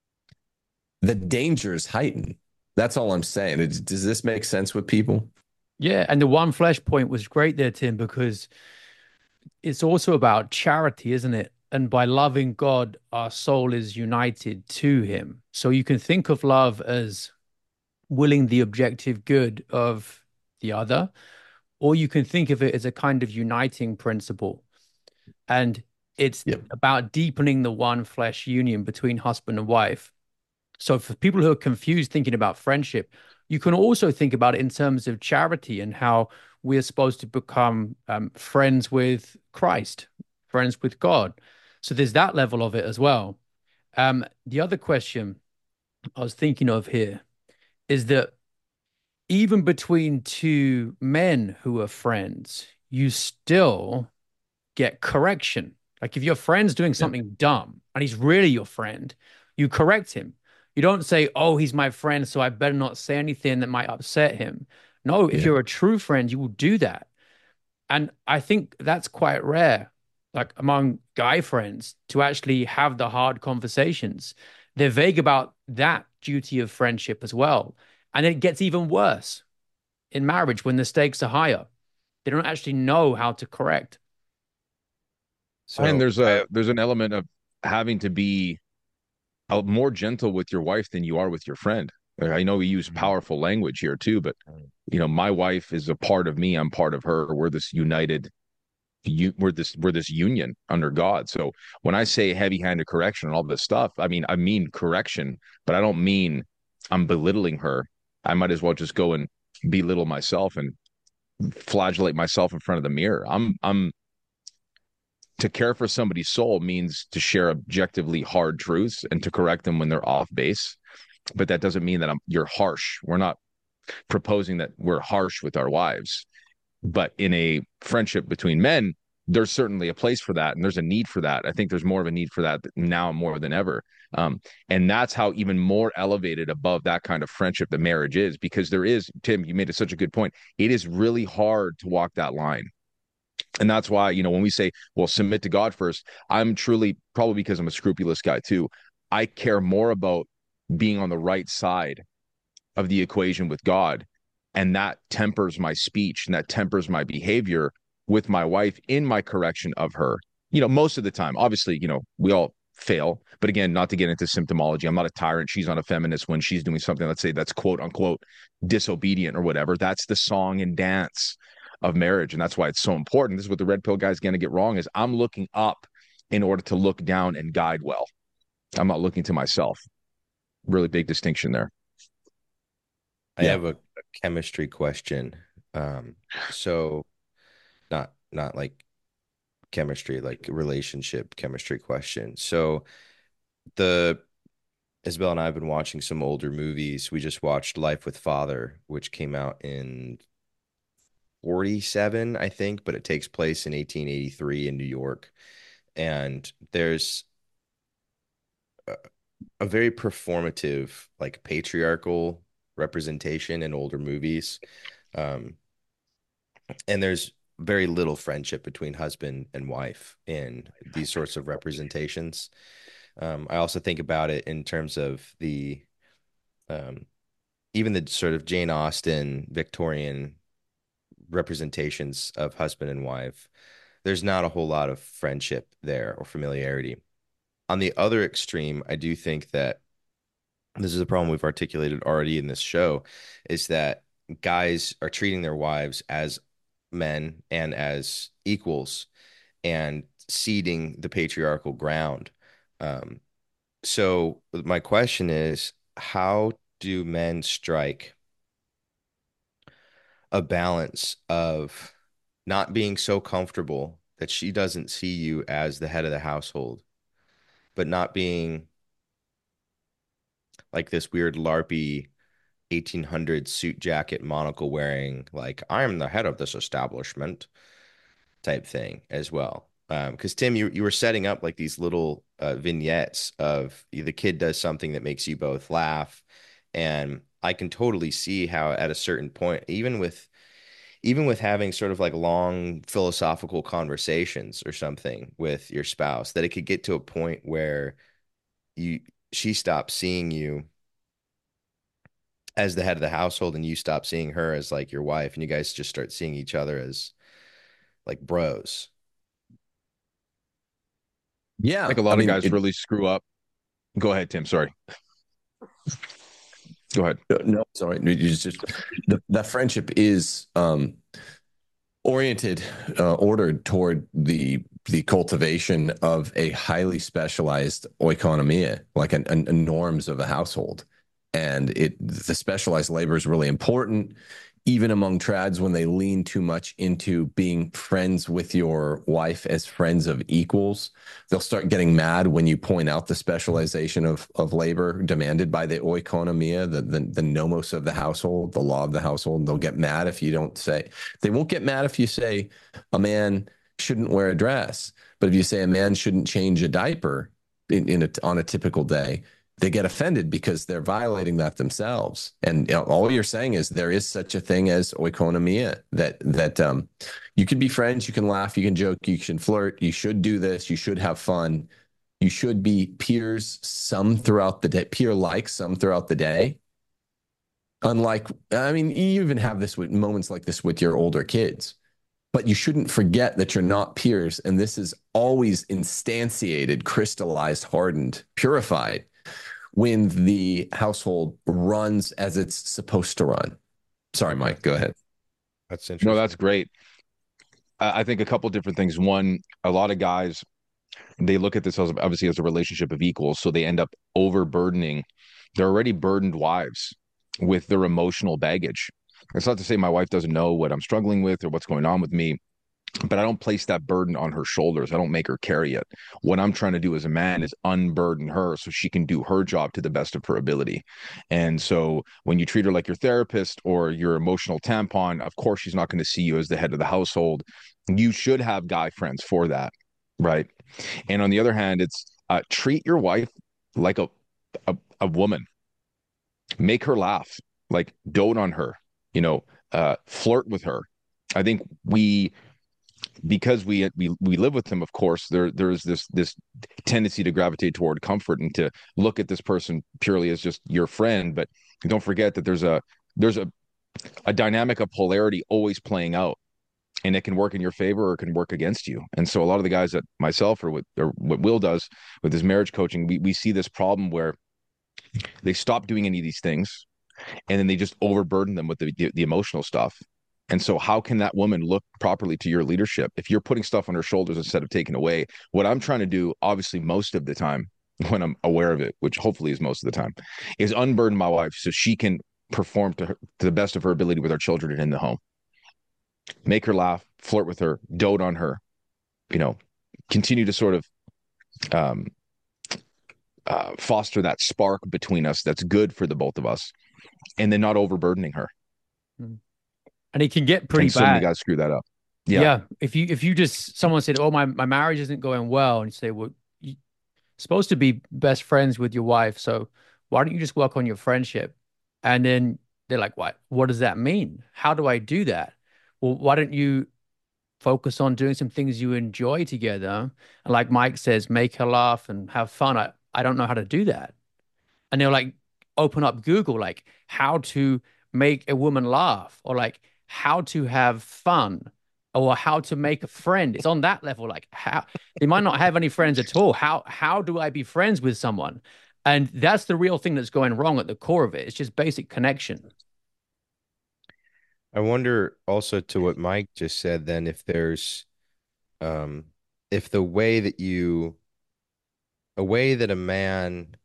the dangers heighten. That's all I'm saying. Does this make sense with people? Yeah, and the one flesh point was great there, Tim, because it's also about charity, isn't it? And by loving God, our soul is united to him. So you can think of love as willing the objective good of the other, or you can think of it as a kind of uniting principle. And it's about deepening the one flesh union between husband and wife. So for people who are confused thinking about friendship, you can also think about it in terms of charity and how we're supposed to become friends with Christ, friends with God. So there's that level of it as well. The other question I was thinking of here is that even between two men who are friends, you still get correction. Like if your friend's doing something dumb and he's really your friend, you correct him. You don't say, oh, he's my friend, so I better not say anything that might upset him. No, if Yeah. you're a true friend, you will do that. And I think that's quite rare, like among guy friends, to actually have the hard conversations. They're vague about that duty of friendship as well. And it gets even worse in marriage when the stakes are higher. They don't actually know how to correct. And So I have, there's an element of having to be more gentle with your wife than you are with your friend. I know we use powerful language here too, but my wife is a part of me. I'm part of her. We're this united. We're this union under God. So when I say heavy-handed correction and all this stuff, I mean correction, but I don't mean I'm belittling her. I might as well just go and belittle myself and flagellate myself in front of the mirror. I'm to care for somebody's soul means to share objectively hard truths and to correct them when they're off base. But that doesn't mean that you're harsh. We're not proposing that we're harsh with our wives. But in a friendship between men, there's certainly a place for that, and there's a need for that. I think there's more of a need for that now more than ever. And that's how even more elevated above that kind of friendship the marriage is, because there is, Tim, you made such a good point. It is really hard to walk that line. And that's why, when we say, well, submit to God first, I'm truly, probably because I'm a scrupulous guy too, I care more about being on the right side of the equation with God. And that tempers my speech and that tempers my behavior with my wife in my correction of her. Most of the time, obviously, we all fail. But again, not to get into symptomology, I'm not a tyrant. She's not a feminist when she's doing something, let's say that's quote unquote disobedient or whatever. That's the song and dance of marriage. And that's why it's so important. This is what the red pill guy's going to get wrong is I'm looking up in order to look down and guide well. I'm not looking to myself. Really big distinction there. I have a chemistry question. So not like chemistry, like relationship chemistry question. So the Isabel and I have been watching some older movies. We just watched Life with Father, which came out in 47, I think, but it takes place in 1883 in New York. And there's a very performative, like patriarchal representation in older movies. Um, and there's very little friendship between husband and wife in these sorts of representations. I also think about it in terms of um, even the sort of Jane Austen Victorian representations of husband and wife. There's not a whole lot of friendship there or familiarity. On the other extreme, I do think that this is a problem we've articulated already in this show, is that guys are treating their wives as men and as equals and ceding the patriarchal ground. Um, so my question is, how do men strike a balance of not being so comfortable that she doesn't see you as the head of the household, but not being like this weird LARPy 1800 suit jacket monocle wearing, like, I'm the head of this establishment type thing as well. Because Tim, you were setting up like these little vignettes of the kid does something that makes you both laugh, and I can totally see how at a certain point, even with having sort of like long philosophical conversations or something with your spouse, that it could get to a point where you she stops seeing you as the head of the household and you stop seeing her as like your wife, and you guys just start seeing each other as like bros. Yeah. Like a lot of guys really screw up. Go ahead, Tim. Sorry. Go ahead. No, sorry. It's just that friendship is oriented, ordered toward the cultivation of a highly specialized oikonomia, like a norms of a household. And the specialized labor is really important, even among trads when they lean too much into being friends with your wife as friends of equals. They'll start getting mad when you point out the specialization of labor demanded by the oikonomia, the nomos of the household, the law of the household. And they'll get mad if you don't say. They won't get mad if you say a man shouldn't wear a dress, but if you say a man shouldn't change a diaper on a typical day, they get offended because they're violating that themselves. And all you're saying is there is such a thing as oikonomia, that you can be friends, you can laugh, you can joke, you can flirt, you should do this, you should have fun, you should be peers some throughout the day, peer-like some throughout the day. Unlike, I mean, you even have this with moments like this with your older kids, but you shouldn't forget that you're not peers. And this is always instantiated, crystallized, hardened, purified when the household runs as it's supposed to run. Sorry, Mike, go ahead. That's interesting. No, that's great. I think a couple different things. One, a lot of guys, they look at this as obviously as a relationship of equals, so they end up overburdening their already burdened wives with their emotional baggage. It's not to say my wife doesn't know what I'm struggling with or what's going on with me, but I don't place that burden on her shoulders. I don't make her carry it. What I'm trying to do as a man is unburden her so she can do her job to the best of her ability. And so when you treat her like your therapist or your emotional tampon, of course, she's not going to see you as the head of the household. You should have guy friends for that. Right. And on the other hand, it's treat your wife like a woman, make her laugh, like dote on her, flirt with her. I think because we live with them, of course, there's this tendency to gravitate toward comfort and to look at this person purely as just your friend. But don't forget that there's a dynamic of polarity always playing out, and it can work in your favor or it can work against you. And so a lot of the guys that myself or what Will does with his marriage coaching, we see this problem where they stop doing any of these things and then they just overburden them with the emotional stuff. And so how can that woman look properly to your leadership if you're putting stuff on her shoulders instead of taking away? What I'm trying to do, obviously, most of the time when I'm aware of it, which hopefully is most of the time, is unburden my wife so she can perform to the best of her ability with our children and in the home. Make her laugh, flirt with her, dote on her, continue to sort of foster that spark between us that's good for the both of us, and then not overburdening her. And it can get pretty and so bad. Many guys screw that up. Yeah. If you just, someone said, oh, my marriage isn't going well, and you say, well, you're supposed to be best friends with your wife, so why don't you just work on your friendship? And then they're like, what does that mean? How do I do that? Well, why don't you focus on doing some things you enjoy together? And like Mike says, make her laugh and have fun. I don't know how to do that. And they'll like open up Google, like how to make a woman laugh, or like how to have fun, or how to make a friend. It's on that level. Like how they might not have any friends at all. How do I be friends with someone? And that's the real thing that's going wrong at the core of it. It's just basic connection. I wonder also to what Mike just said, then if the way that a man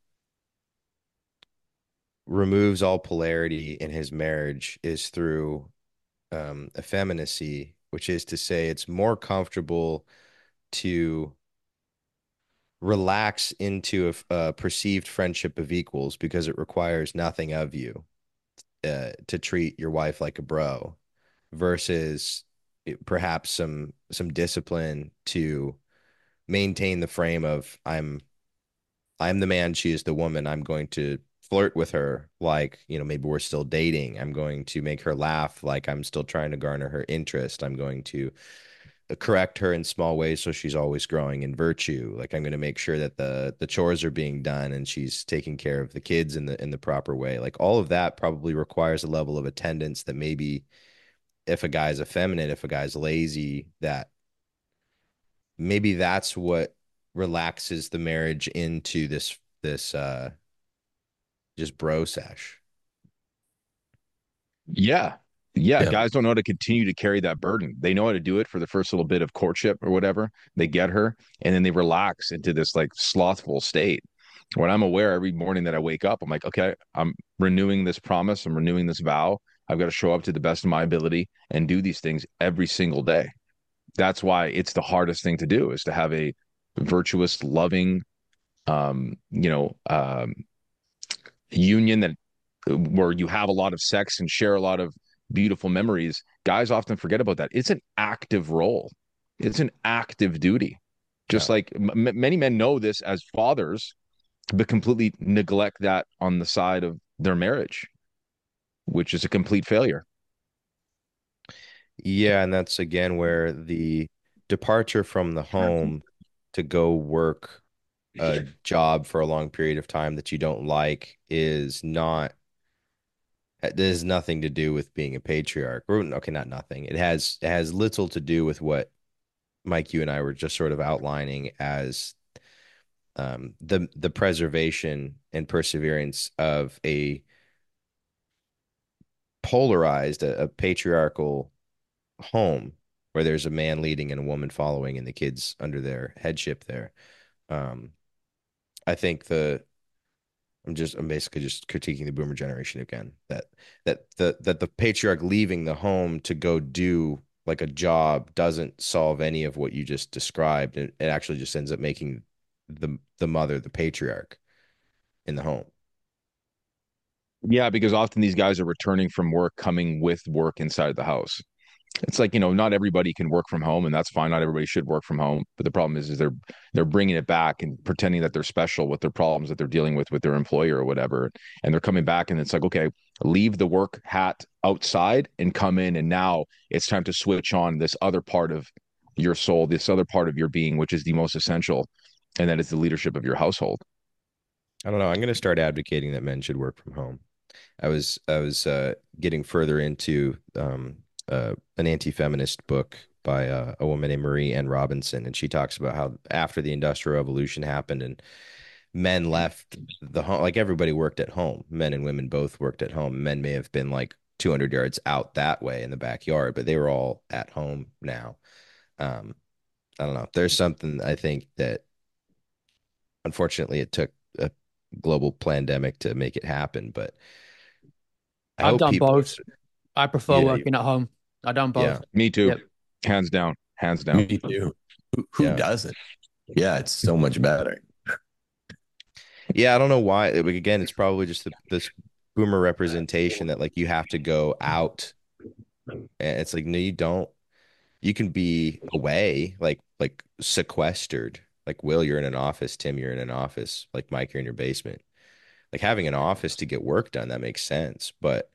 removes all polarity in his marriage is through effeminacy, which is to say it's more comfortable to relax into a perceived friendship of equals because it requires nothing of you to treat your wife like a bro, versus perhaps some discipline to maintain the frame of I'm the man, she is the woman. I'm going to flirt with her like, maybe we're still dating. I'm going to make her laugh like I'm still trying to garner her interest. I'm going to correct her in small ways so she's always growing in virtue. Like I'm going to make sure that the chores are being done and she's taking care of the kids in the proper way. Like all of that probably requires a level of attendance that maybe if a guy's effeminate, if a guy's lazy, that maybe that's what relaxes the marriage into this just bro sesh. Yeah. Guys don't know how to continue to carry that burden. They know how to do it for the first little bit of courtship or whatever. They get her and then they relax into this like slothful state. When I'm aware every morning that I wake up, I'm like, okay, I'm renewing this promise. I'm renewing this vow. I've got to show up to the best of my ability and do these things every single day. That's why it's the hardest thing to do, is to have a virtuous, loving, um, you know, um, union that where you have a lot of sex and share a lot of beautiful memories. Guys often forget about that. It's an active role. It's an active duty. Just like many men know this as fathers, but completely neglect that on the side of their marriage, which is a complete failure. Yeah, and that's again where the departure from the home to go work a job for a long period of time that you don't like is not it has nothing to do with being a patriarch. Or okay, not nothing. It has little to do with what Mike, you and I were just sort of outlining as the preservation and perseverance of a polarized, a patriarchal home where there's a man leading and a woman following and the kids under their headship there. Um, I think I'm basically just critiquing the boomer generation again, that the patriarch leaving the home to go do like a job doesn't solve any of what you just described. It actually just ends up making the mother the patriarch in the home. Yeah, because often these guys are returning from work, coming with work inside the house. It's like, not everybody can work from home, and that's fine. Not everybody should work from home. But the problem is they're bringing it back and pretending that they're special with their problems that they're dealing with their employer or whatever. And they're coming back, and it's like, okay, leave the work hat outside and come in, and now it's time to switch on this other part of your soul, this other part of your being, which is the most essential, and that is the leadership of your household. I don't know. I'm going to start advocating that men should work from home. I was getting further into an anti-feminist book by a woman named Marie Ann Robinson, and she talks about how after the Industrial Revolution happened and men left the home, like everybody worked at home. Men and women both worked at home. Men may have been like 200 yards out that way in the backyard, but they were all at home now. Um, I don't know. There's something I think that unfortunately it took a global pandemic to make it happen, but I I've hope done people, both. I prefer yeah, working at home. I've done yeah, both. Me too. Yep. Hands down. Hands down. Me too. Who yeah. doesn't? Yeah, it's so much better. Yeah, I don't know why. Again, it's probably just this boomer representation that like you have to go out, and it's like no, you don't. You can be away, like sequestered. Like Will, you're in an office. Tim, you're in an office. Like Mike, you're in your basement. Like having an office to get work done, that makes sense. But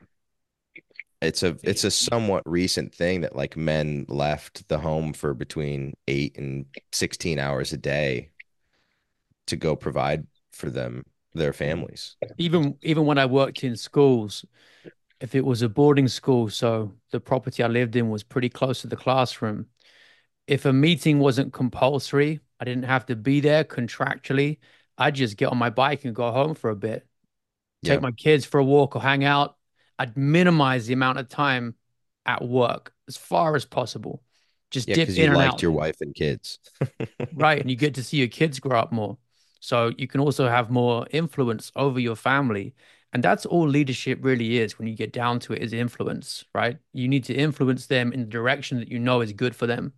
it's a somewhat recent thing that like men left the home for between 8 and 16 hours a day to go provide for their families. Even when I worked in schools, if it was a boarding school, so the property I lived in was pretty close to the classroom. If a meeting wasn't compulsory, I didn't have to be there contractually. I'd just get on my bike and go home for a bit, take Yeah. my kids for a walk or hang out. I'd minimize the amount of time at work as far as possible. Just Yeah, dip because you in and liked out. your wife and kids. Right. And you get to see your kids grow up more. So you can also have more influence over your family. And that's all leadership really is when you get down to it is influence, right? You need to influence them in the direction that you know is good for them.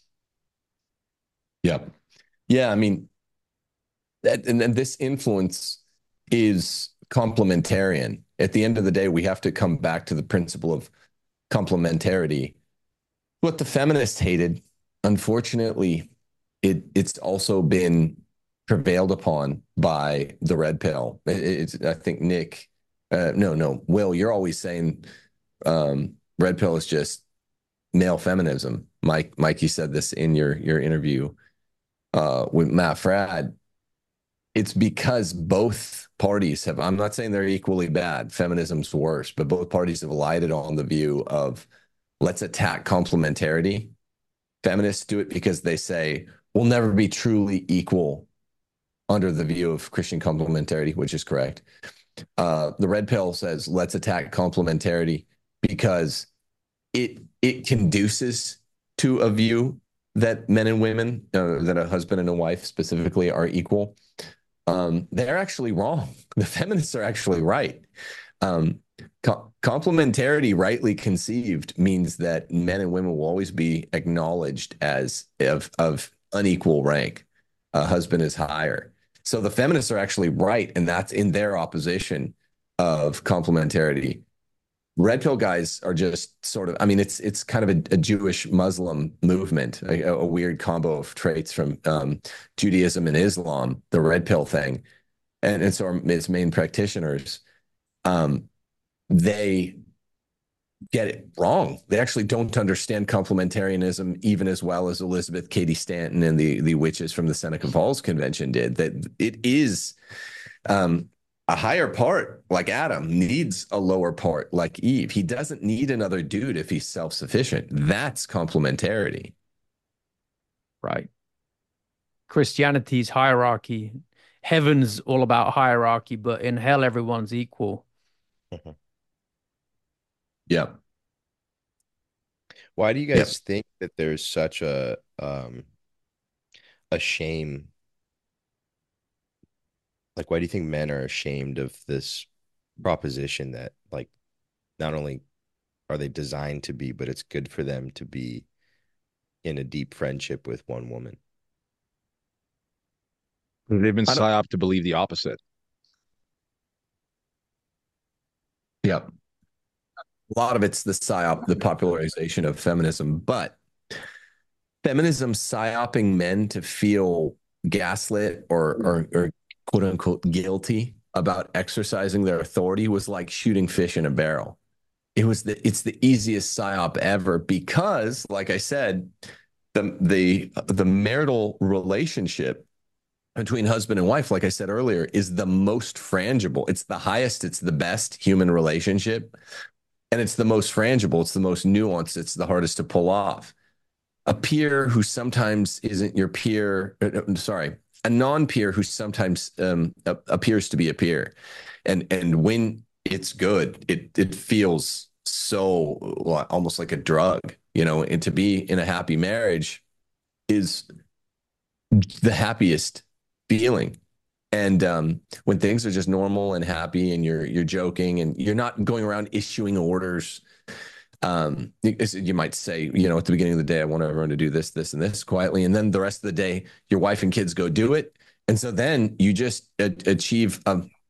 Yep. Yeah, I mean, and this influence is complementarian. At the end of the day, we have to come back to the principle of complementarity. What the feminists hated, unfortunately, it's also been prevailed upon by the red pill. I think Nick, no, Will, you're always saying red pill is just male feminism. Mike, you said this in your interview with Matt Fradd. It's because both parties have, I'm not saying they're equally bad, feminism's worse, but both parties have lighted on the view of let's attack complementarity. Feminists do it because they say we'll never be truly equal under the view of Christian complementarity, which is correct. The red pill says let's attack complementarity because it conduces to a view that men and women, that a husband and a wife specifically, are equal. They're actually wrong. The feminists are actually right. Complementarity, rightly conceived, means that men and women will always be acknowledged as of unequal rank. A husband is higher. So the feminists are actually right, and that's in their opposition of complementarity. red pill guys are just sort of, I mean, it's kind of a Jewish Muslim movement, a weird combo of traits from Judaism and Islam, the red pill thing. And so its main practitioners, um, they get it wrong. They actually don't understand complementarianism even as well as Elizabeth Cady Stanton and the witches from the Seneca Falls Convention did. That it is a higher part like Adam needs a lower part like Eve. He doesn't need another dude if he's self-sufficient. That's complementarity. Right. Christianity's hierarchy. Heaven's all about hierarchy, but in hell, everyone's equal. Yeah. Why do you guys think that there's such a shame? Like, why do you think men are ashamed of this proposition that, like, not only are they designed to be, but it's good for them to be in a deep friendship with one woman? They've been I don't, psyoped to believe the opposite. yeah. A lot of it's the psyop, the popularization of feminism, but feminism psyoping men to feel gaslit or quote unquote guilty about exercising their authority was like shooting fish in a barrel. It's the easiest psyop ever because, like I said, the marital relationship between husband and wife, like I said earlier, is the most frangible. It's the highest, it's the best human relationship, and it's the most frangible, it's the most nuanced, it's the hardest to pull off. A peer who sometimes isn't your peer, sorry, a non-peer who sometimes appears to be a peer, and when it's good, it feels so almost like a drug, you know. And to be in a happy marriage is the happiest feeling. And when things are just normal and happy, and you're joking, and you're not going around issuing orders, you might say, you know, at the beginning of the day, I want everyone to do this, this, and this quietly, and then the rest of the day, your wife and kids go do it, and so then you just achieve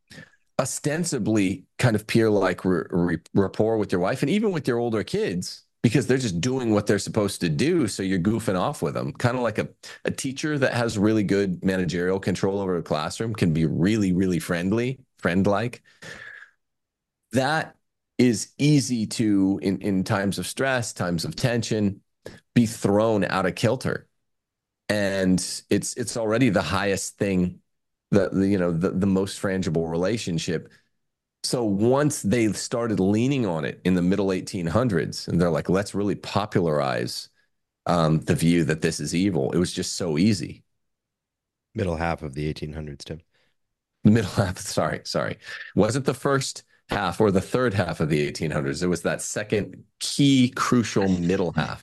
ostensibly kind of peer-like rapport with your wife, and even with your older kids, because they're just doing what they're supposed to do. So you're goofing off with them, kind of like a teacher that has really good managerial control over a classroom can be really, really friend-like. That is easy to, in times of stress, times of tension, be thrown out of kilter. And it's already the highest thing, the most frangible relationship. So once they started leaning on it in the middle 1800s, and they're like, let's really popularize the view that this is evil, it was just so easy. Middle half of the 1800s, Tim. The middle half, sorry. Wasn't the first half or the third half of the 1800s. It was that second key crucial middle half.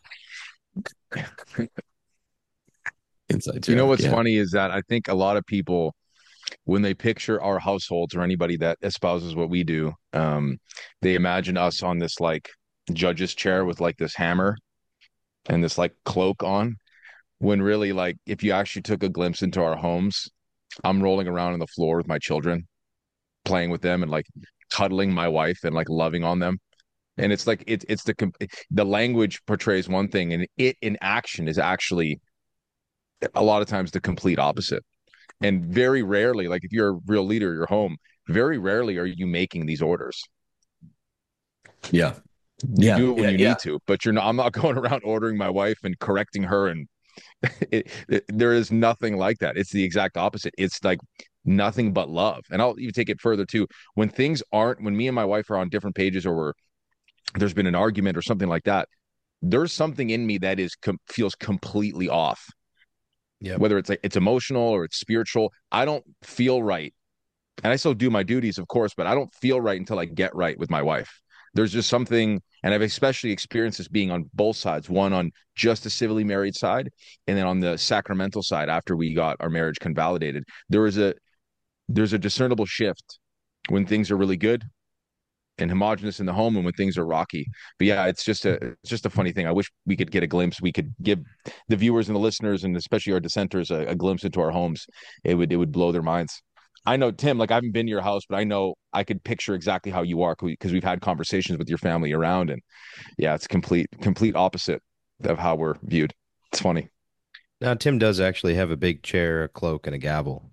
Inside joke. You know what's funny is that I think a lot of people, when they picture our households or anybody that espouses what we do, they imagine us on this like judge's chair with like this hammer and this like cloak on. When really, like, if you actually took a glimpse into our homes, I'm rolling around on the floor with my children, playing with them and like cuddling my wife and like loving on them. And it's like it's the language portrays one thing, and it in action is actually a lot of times the complete opposite. And very rarely, like if you're a real leader of your home, very rarely are you making these orders. Yeah. You do it when you need to, but you're not. I'm not going around ordering my wife and correcting her, and there is nothing like that. It's the exact opposite. It's like nothing but love. And I'll even take it further too. When things aren't, when me and my wife are on different pages, or there's been an argument or something like that, there's something in me that feels completely off. Yeah. Whether it's like it's emotional or it's spiritual, I don't feel right. And I still do my duties, of course, but I don't feel right until I get right with my wife. There's just something, and I've especially experienced this being on both sides, one on just the civilly married side, and then on the sacramental side after we got our marriage convalidated. There's a discernible shift when things are really good and homogenous in the home, and when things are rocky. But yeah, it's just a funny thing. I wish we could get a glimpse. We could give the viewers and the listeners, and especially our dissenters, a glimpse into our homes. It would blow their minds. I know, Tim, like I haven't been to your house, but I know I could picture exactly how you are because we've had conversations with your family around, and yeah, it's complete opposite of how we're viewed. It's funny. Now, Tim does actually have a big chair, a cloak, and a gavel.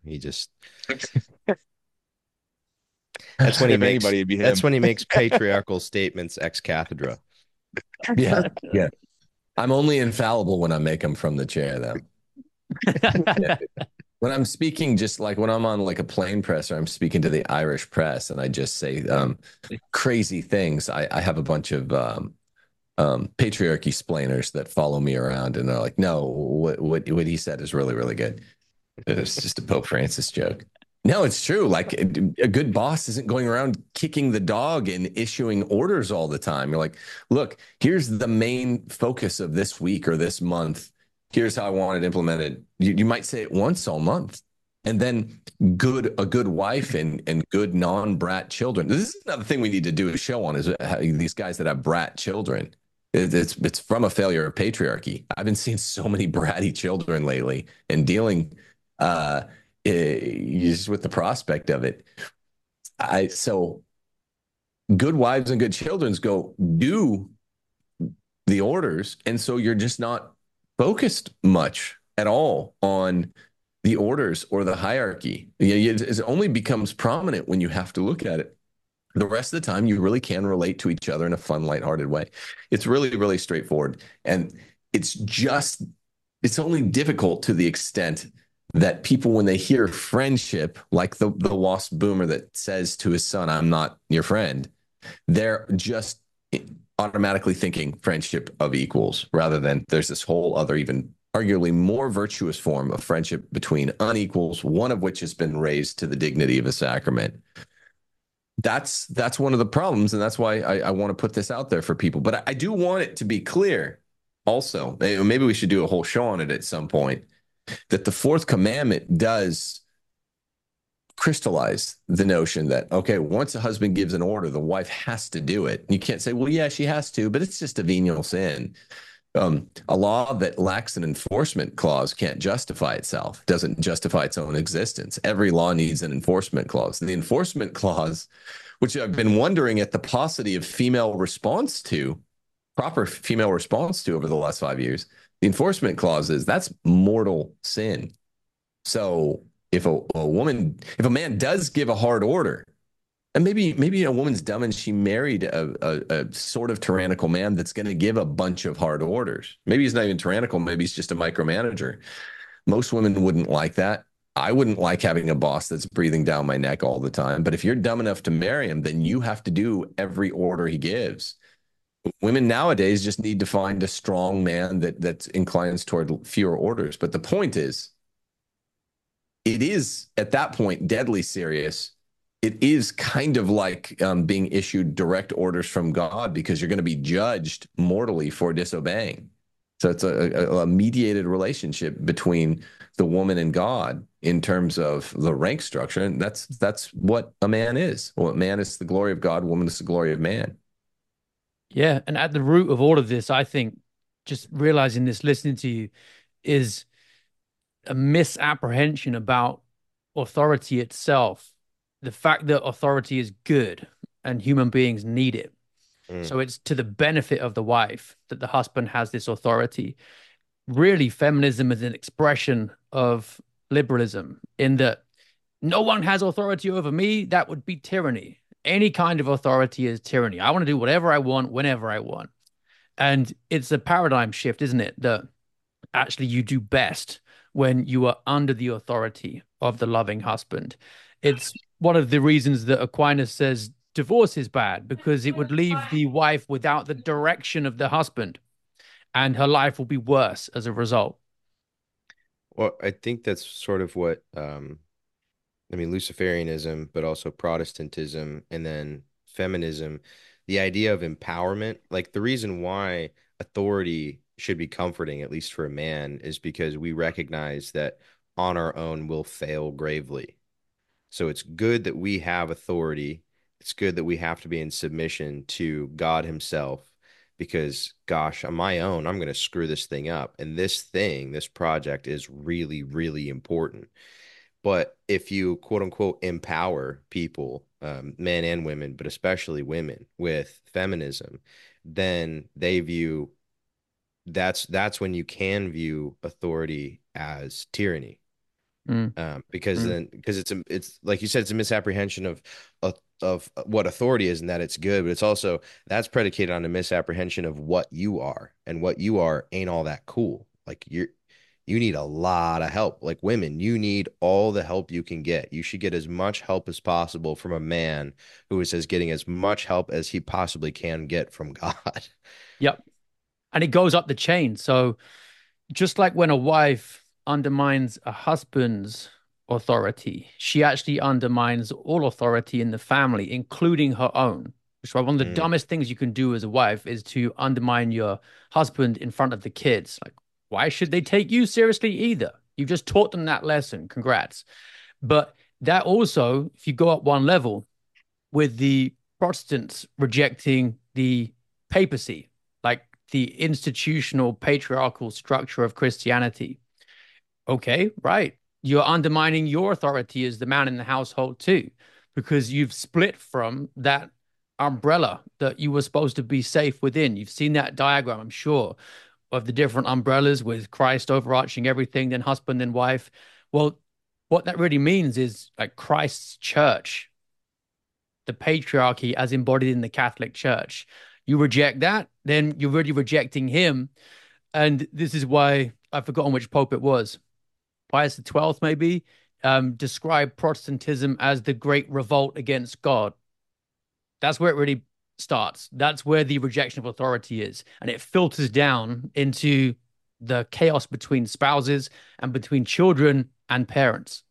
That's when he If makes anybody, it'd be that's him. when he makes patriarchal statements ex cathedra. Yeah, yeah. I'm only infallible when I make them from the chair, though. Yeah. When I'm speaking, just like when I'm on like a plane press or I'm speaking to the Irish press and I just say crazy things, I have a bunch of patriarchy splainers that follow me around and they're like, no, what he said is really, really good. It's just a Pope Francis joke. No, it's true. Like a good boss isn't going around kicking the dog and issuing orders all the time. You're like, look, here's the main focus of this week or this month. Here's how I want it implemented. You might say it once all month. And then a good wife and good non-brat children. This is another thing we need to do a show on is these guys that have brat children. It's from a failure of patriarchy. I've been seeing so many bratty children lately and dealing just with the prospect of it. So good wives and good children's go do the orders, and so you're just not focused much at all on the orders or the hierarchy. It only becomes prominent when you have to look at it. The rest of the time, you really can relate to each other in a fun, lighthearted way. It's really, really straightforward. And it's only difficult to the extent that people, when they hear friendship, like the WASP boomer that says to his son, I'm not your friend, they're just automatically thinking friendship of equals rather than there's this whole other, even arguably more virtuous form of friendship between unequals, one of which has been raised to the dignity of a sacrament. That's one of the problems, and that's why I want to put this out there for people. But I do want it to be clear also, maybe we should do a whole show on it at some point, that the fourth commandment does crystallize the notion that, okay, once a husband gives an order, the wife has to do it. You can't say, well, yeah, she has to, but it's just a venial sin. A law that lacks an enforcement clause can't justify itself, doesn't justify its own existence. Every law needs an enforcement clause. The enforcement clause, which I've been wondering at the paucity of proper female response to over the last 5 years, the enforcement clause that's mortal sin. So if if a man does give a hard order, and maybe a woman's dumb and she married a sort of tyrannical man that's going to give a bunch of hard orders. Maybe he's not even tyrannical. Maybe he's just a micromanager. Most women wouldn't like that. I wouldn't like having a boss that's breathing down my neck all the time. But if you're dumb enough to marry him, then you have to do every order he gives. Women nowadays just need to find a strong man that inclines toward fewer orders. But the point is, it is at that point deadly serious. It is kind of like being issued direct orders from God because you're going to be judged mortally for disobeying. So it's a mediated relationship between the woman and God in terms of the rank structure. And that's what a man is. Well, man is the glory of God, woman is the glory of man. Yeah, and at the root of all of this, I think just realizing this, listening to you, is a misapprehension about authority itself. The fact that authority is good and human beings need it. So it's to the benefit of the wife that the husband has this authority. Really, feminism is an expression of liberalism in that no one has authority over me. That would be tyranny. Any kind of authority is tyranny. I want to do whatever I want, whenever I want. And it's a paradigm shift, isn't it? That actually you do best when you are under the authority of the loving husband. It's one of the reasons that Aquinas says divorce is bad, because it would leave the wife without the direction of the husband, and her life will be worse as a result. Well, I think that's sort of what Luciferianism, but also Protestantism and then feminism, the idea of empowerment, like the reason why authority should be comforting, at least for a man, is because we recognize that on our own we'll fail gravely. So it's good that we have authority. It's good that we have to be in submission to God himself because, gosh, on my own, I'm going to screw this thing up. And this project is really, really important. But if you quote unquote empower people, men and women, but especially women with feminism, then they view that's when you can view authority as tyranny. Mm, Because mm. then it's like you said, it's a misapprehension of what authority is and that it's good, but it's also that's predicated on a misapprehension of what you are, and what you are ain't all that cool. Like you need a lot of help. Like women, you need all the help you can get. You should get as much help as possible from a man who is getting as much help as he possibly can get from God. Yep. And it goes up the chain. So just like when a wife undermines a husband's authority, she actually undermines all authority in the family, including her own. Which is why one of the Mm. dumbest things you can do as a wife is to undermine your husband in front of the kids. Like, why should they take you seriously either? You just taught them that lesson. Congrats. But that also, if you go up one level with the Protestants rejecting the papacy, like the institutional patriarchal structure of Christianity. Okay, right. You're undermining your authority as the man in the household too, because you've split from that umbrella that you were supposed to be safe within. You've seen that diagram, I'm sure, of the different umbrellas with Christ overarching everything, then husband, then wife. Well, what that really means is like Christ's church, the patriarchy as embodied in the Catholic Church. You reject that, then you're really rejecting him. And this is why I've forgotten which pope it was. Pius the 12th, maybe, described Protestantism as the great revolt against God. That's where it really starts. That's where the rejection of authority is. And it filters down into the chaos between spouses and between children and parents.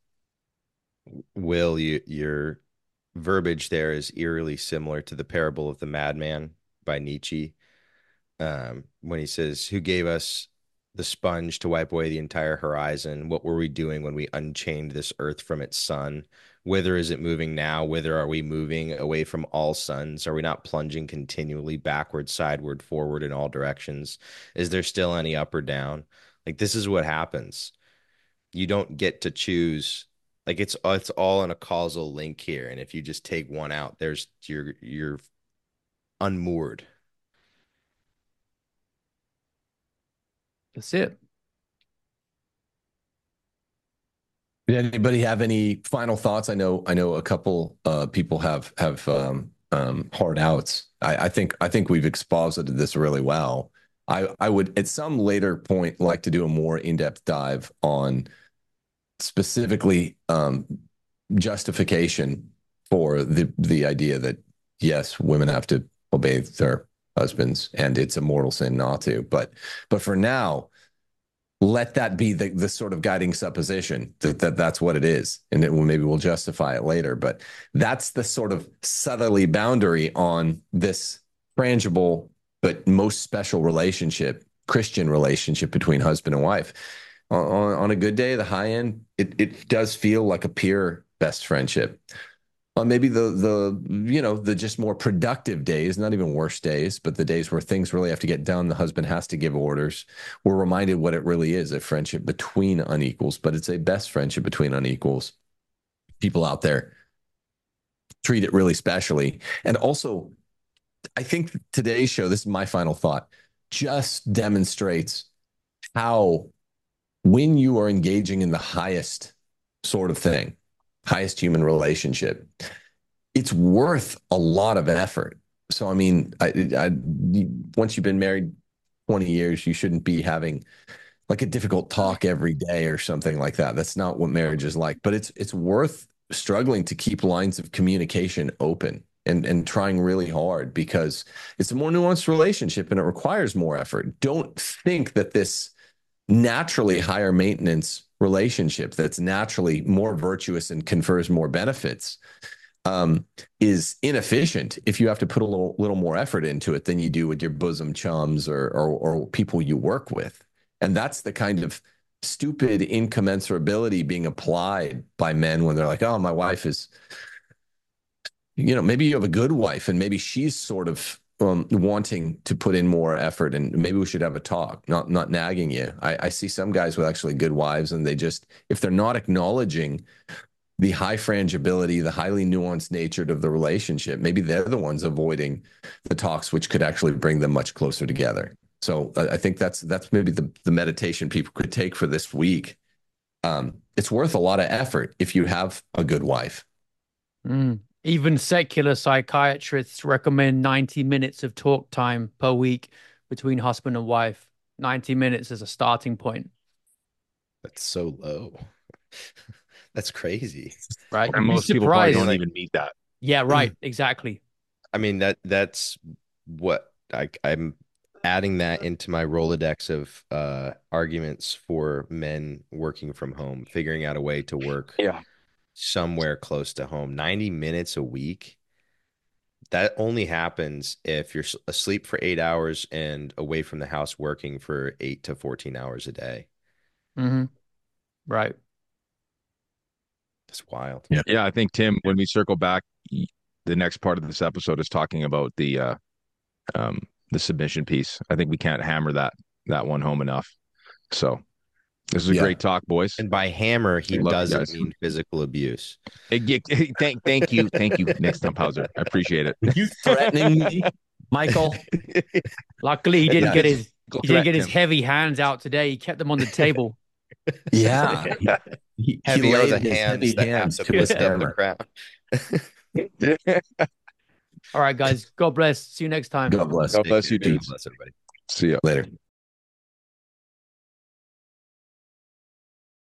Will, your verbiage there is eerily similar to the parable of the madman by Nietzsche, when he says, "Who gave us the sponge to wipe away the entire horizon? What were we doing when we unchained this earth from its sun? Whither is it moving now? Whither are we moving away from all suns? Are we not plunging continually backward, sideward, forward in all directions? Is there still any up or down?" Like this is what happens. You don't get to choose. Like it's all in a causal link here, and if you just take one out, there's you're unmoored. That's it. Did anybody have any final thoughts? I know a couple people have hard outs. I think we've exposited this really well. I would at some later point like to do a more in-depth dive on specifically justification for the idea that yes, women have to obey their husbands and it's a mortal sin not to. But for now, let that be the sort of guiding supposition that's what it is, and maybe we'll justify it later. But that's the sort of southerly boundary on this frangible but most special relationship, Christian relationship between husband and wife. On a good day, the high end, it does feel like a peer best friendship. On maybe the just more productive days, not even worse days, but the days where things really have to get done, the husband has to give orders. We're reminded what it really is, a friendship between unequals, but it's a best friendship between unequals. People out there treat it really specially. And also, I think today's show, this is my final thought, just demonstrates how when you are engaging in the highest sort of thing, highest human relationship, it's worth a lot of effort. So, I mean, once you've been married 20 years, you shouldn't be having like a difficult talk every day or something like that. That's not what marriage is like. But it's worth struggling to keep lines of communication open and trying really hard because it's a more nuanced relationship and it requires more effort. Don't think that this naturally higher maintenance relationship that's naturally more virtuous and confers more benefits is inefficient if you have to put a little more effort into it than you do with your bosom chums or people you work with. And that's the kind of stupid incommensurability being applied by men when they're like, oh, my wife is, maybe you have a good wife and maybe she's sort of wanting to put in more effort, and maybe we should have a talk, not nagging you. I see some guys with actually good wives, and they just, if they're not acknowledging the high frangibility, the highly nuanced nature of the relationship, maybe they're the ones avoiding the talks, which could actually bring them much closer together. So I think that's maybe the meditation people could take for this week. It's worth a lot of effort if you have a good wife. Even secular psychiatrists recommend 90 minutes of talk time per week between husband and wife. 90 minutes as a starting point. That's so low. That's crazy. Right? And You'd be most people probably surprised. don't even meet that. Yeah, right. Exactly. I mean, that's what I'm adding that into my Rolodex of arguments for men working from home, figuring out a way to work somewhere close to home. 90 minutes a week. That only happens if you're asleep for 8 hours and away from the house working for 8 to 14 hours a day. Right. That's wild. Yeah, I think, Tim, when we circle back, the next part of this episode is talking about the submission piece. I think we can't hammer that one home enough. So this is a great talk, boys. And by hammer, he doesn't mean physical abuse. Thank you, Nick Stumphauser. I appreciate it. Are you threatening me, Michael? Luckily, he didn't get his heavy hands out today. He kept them on the table. Yeah. He Heavier laid the his hands heavy that hands have to to his withstand the hammer. crown. All right, guys. God bless. See you next time. God bless. God bless you, God dudes. bless everybody. See ya Later.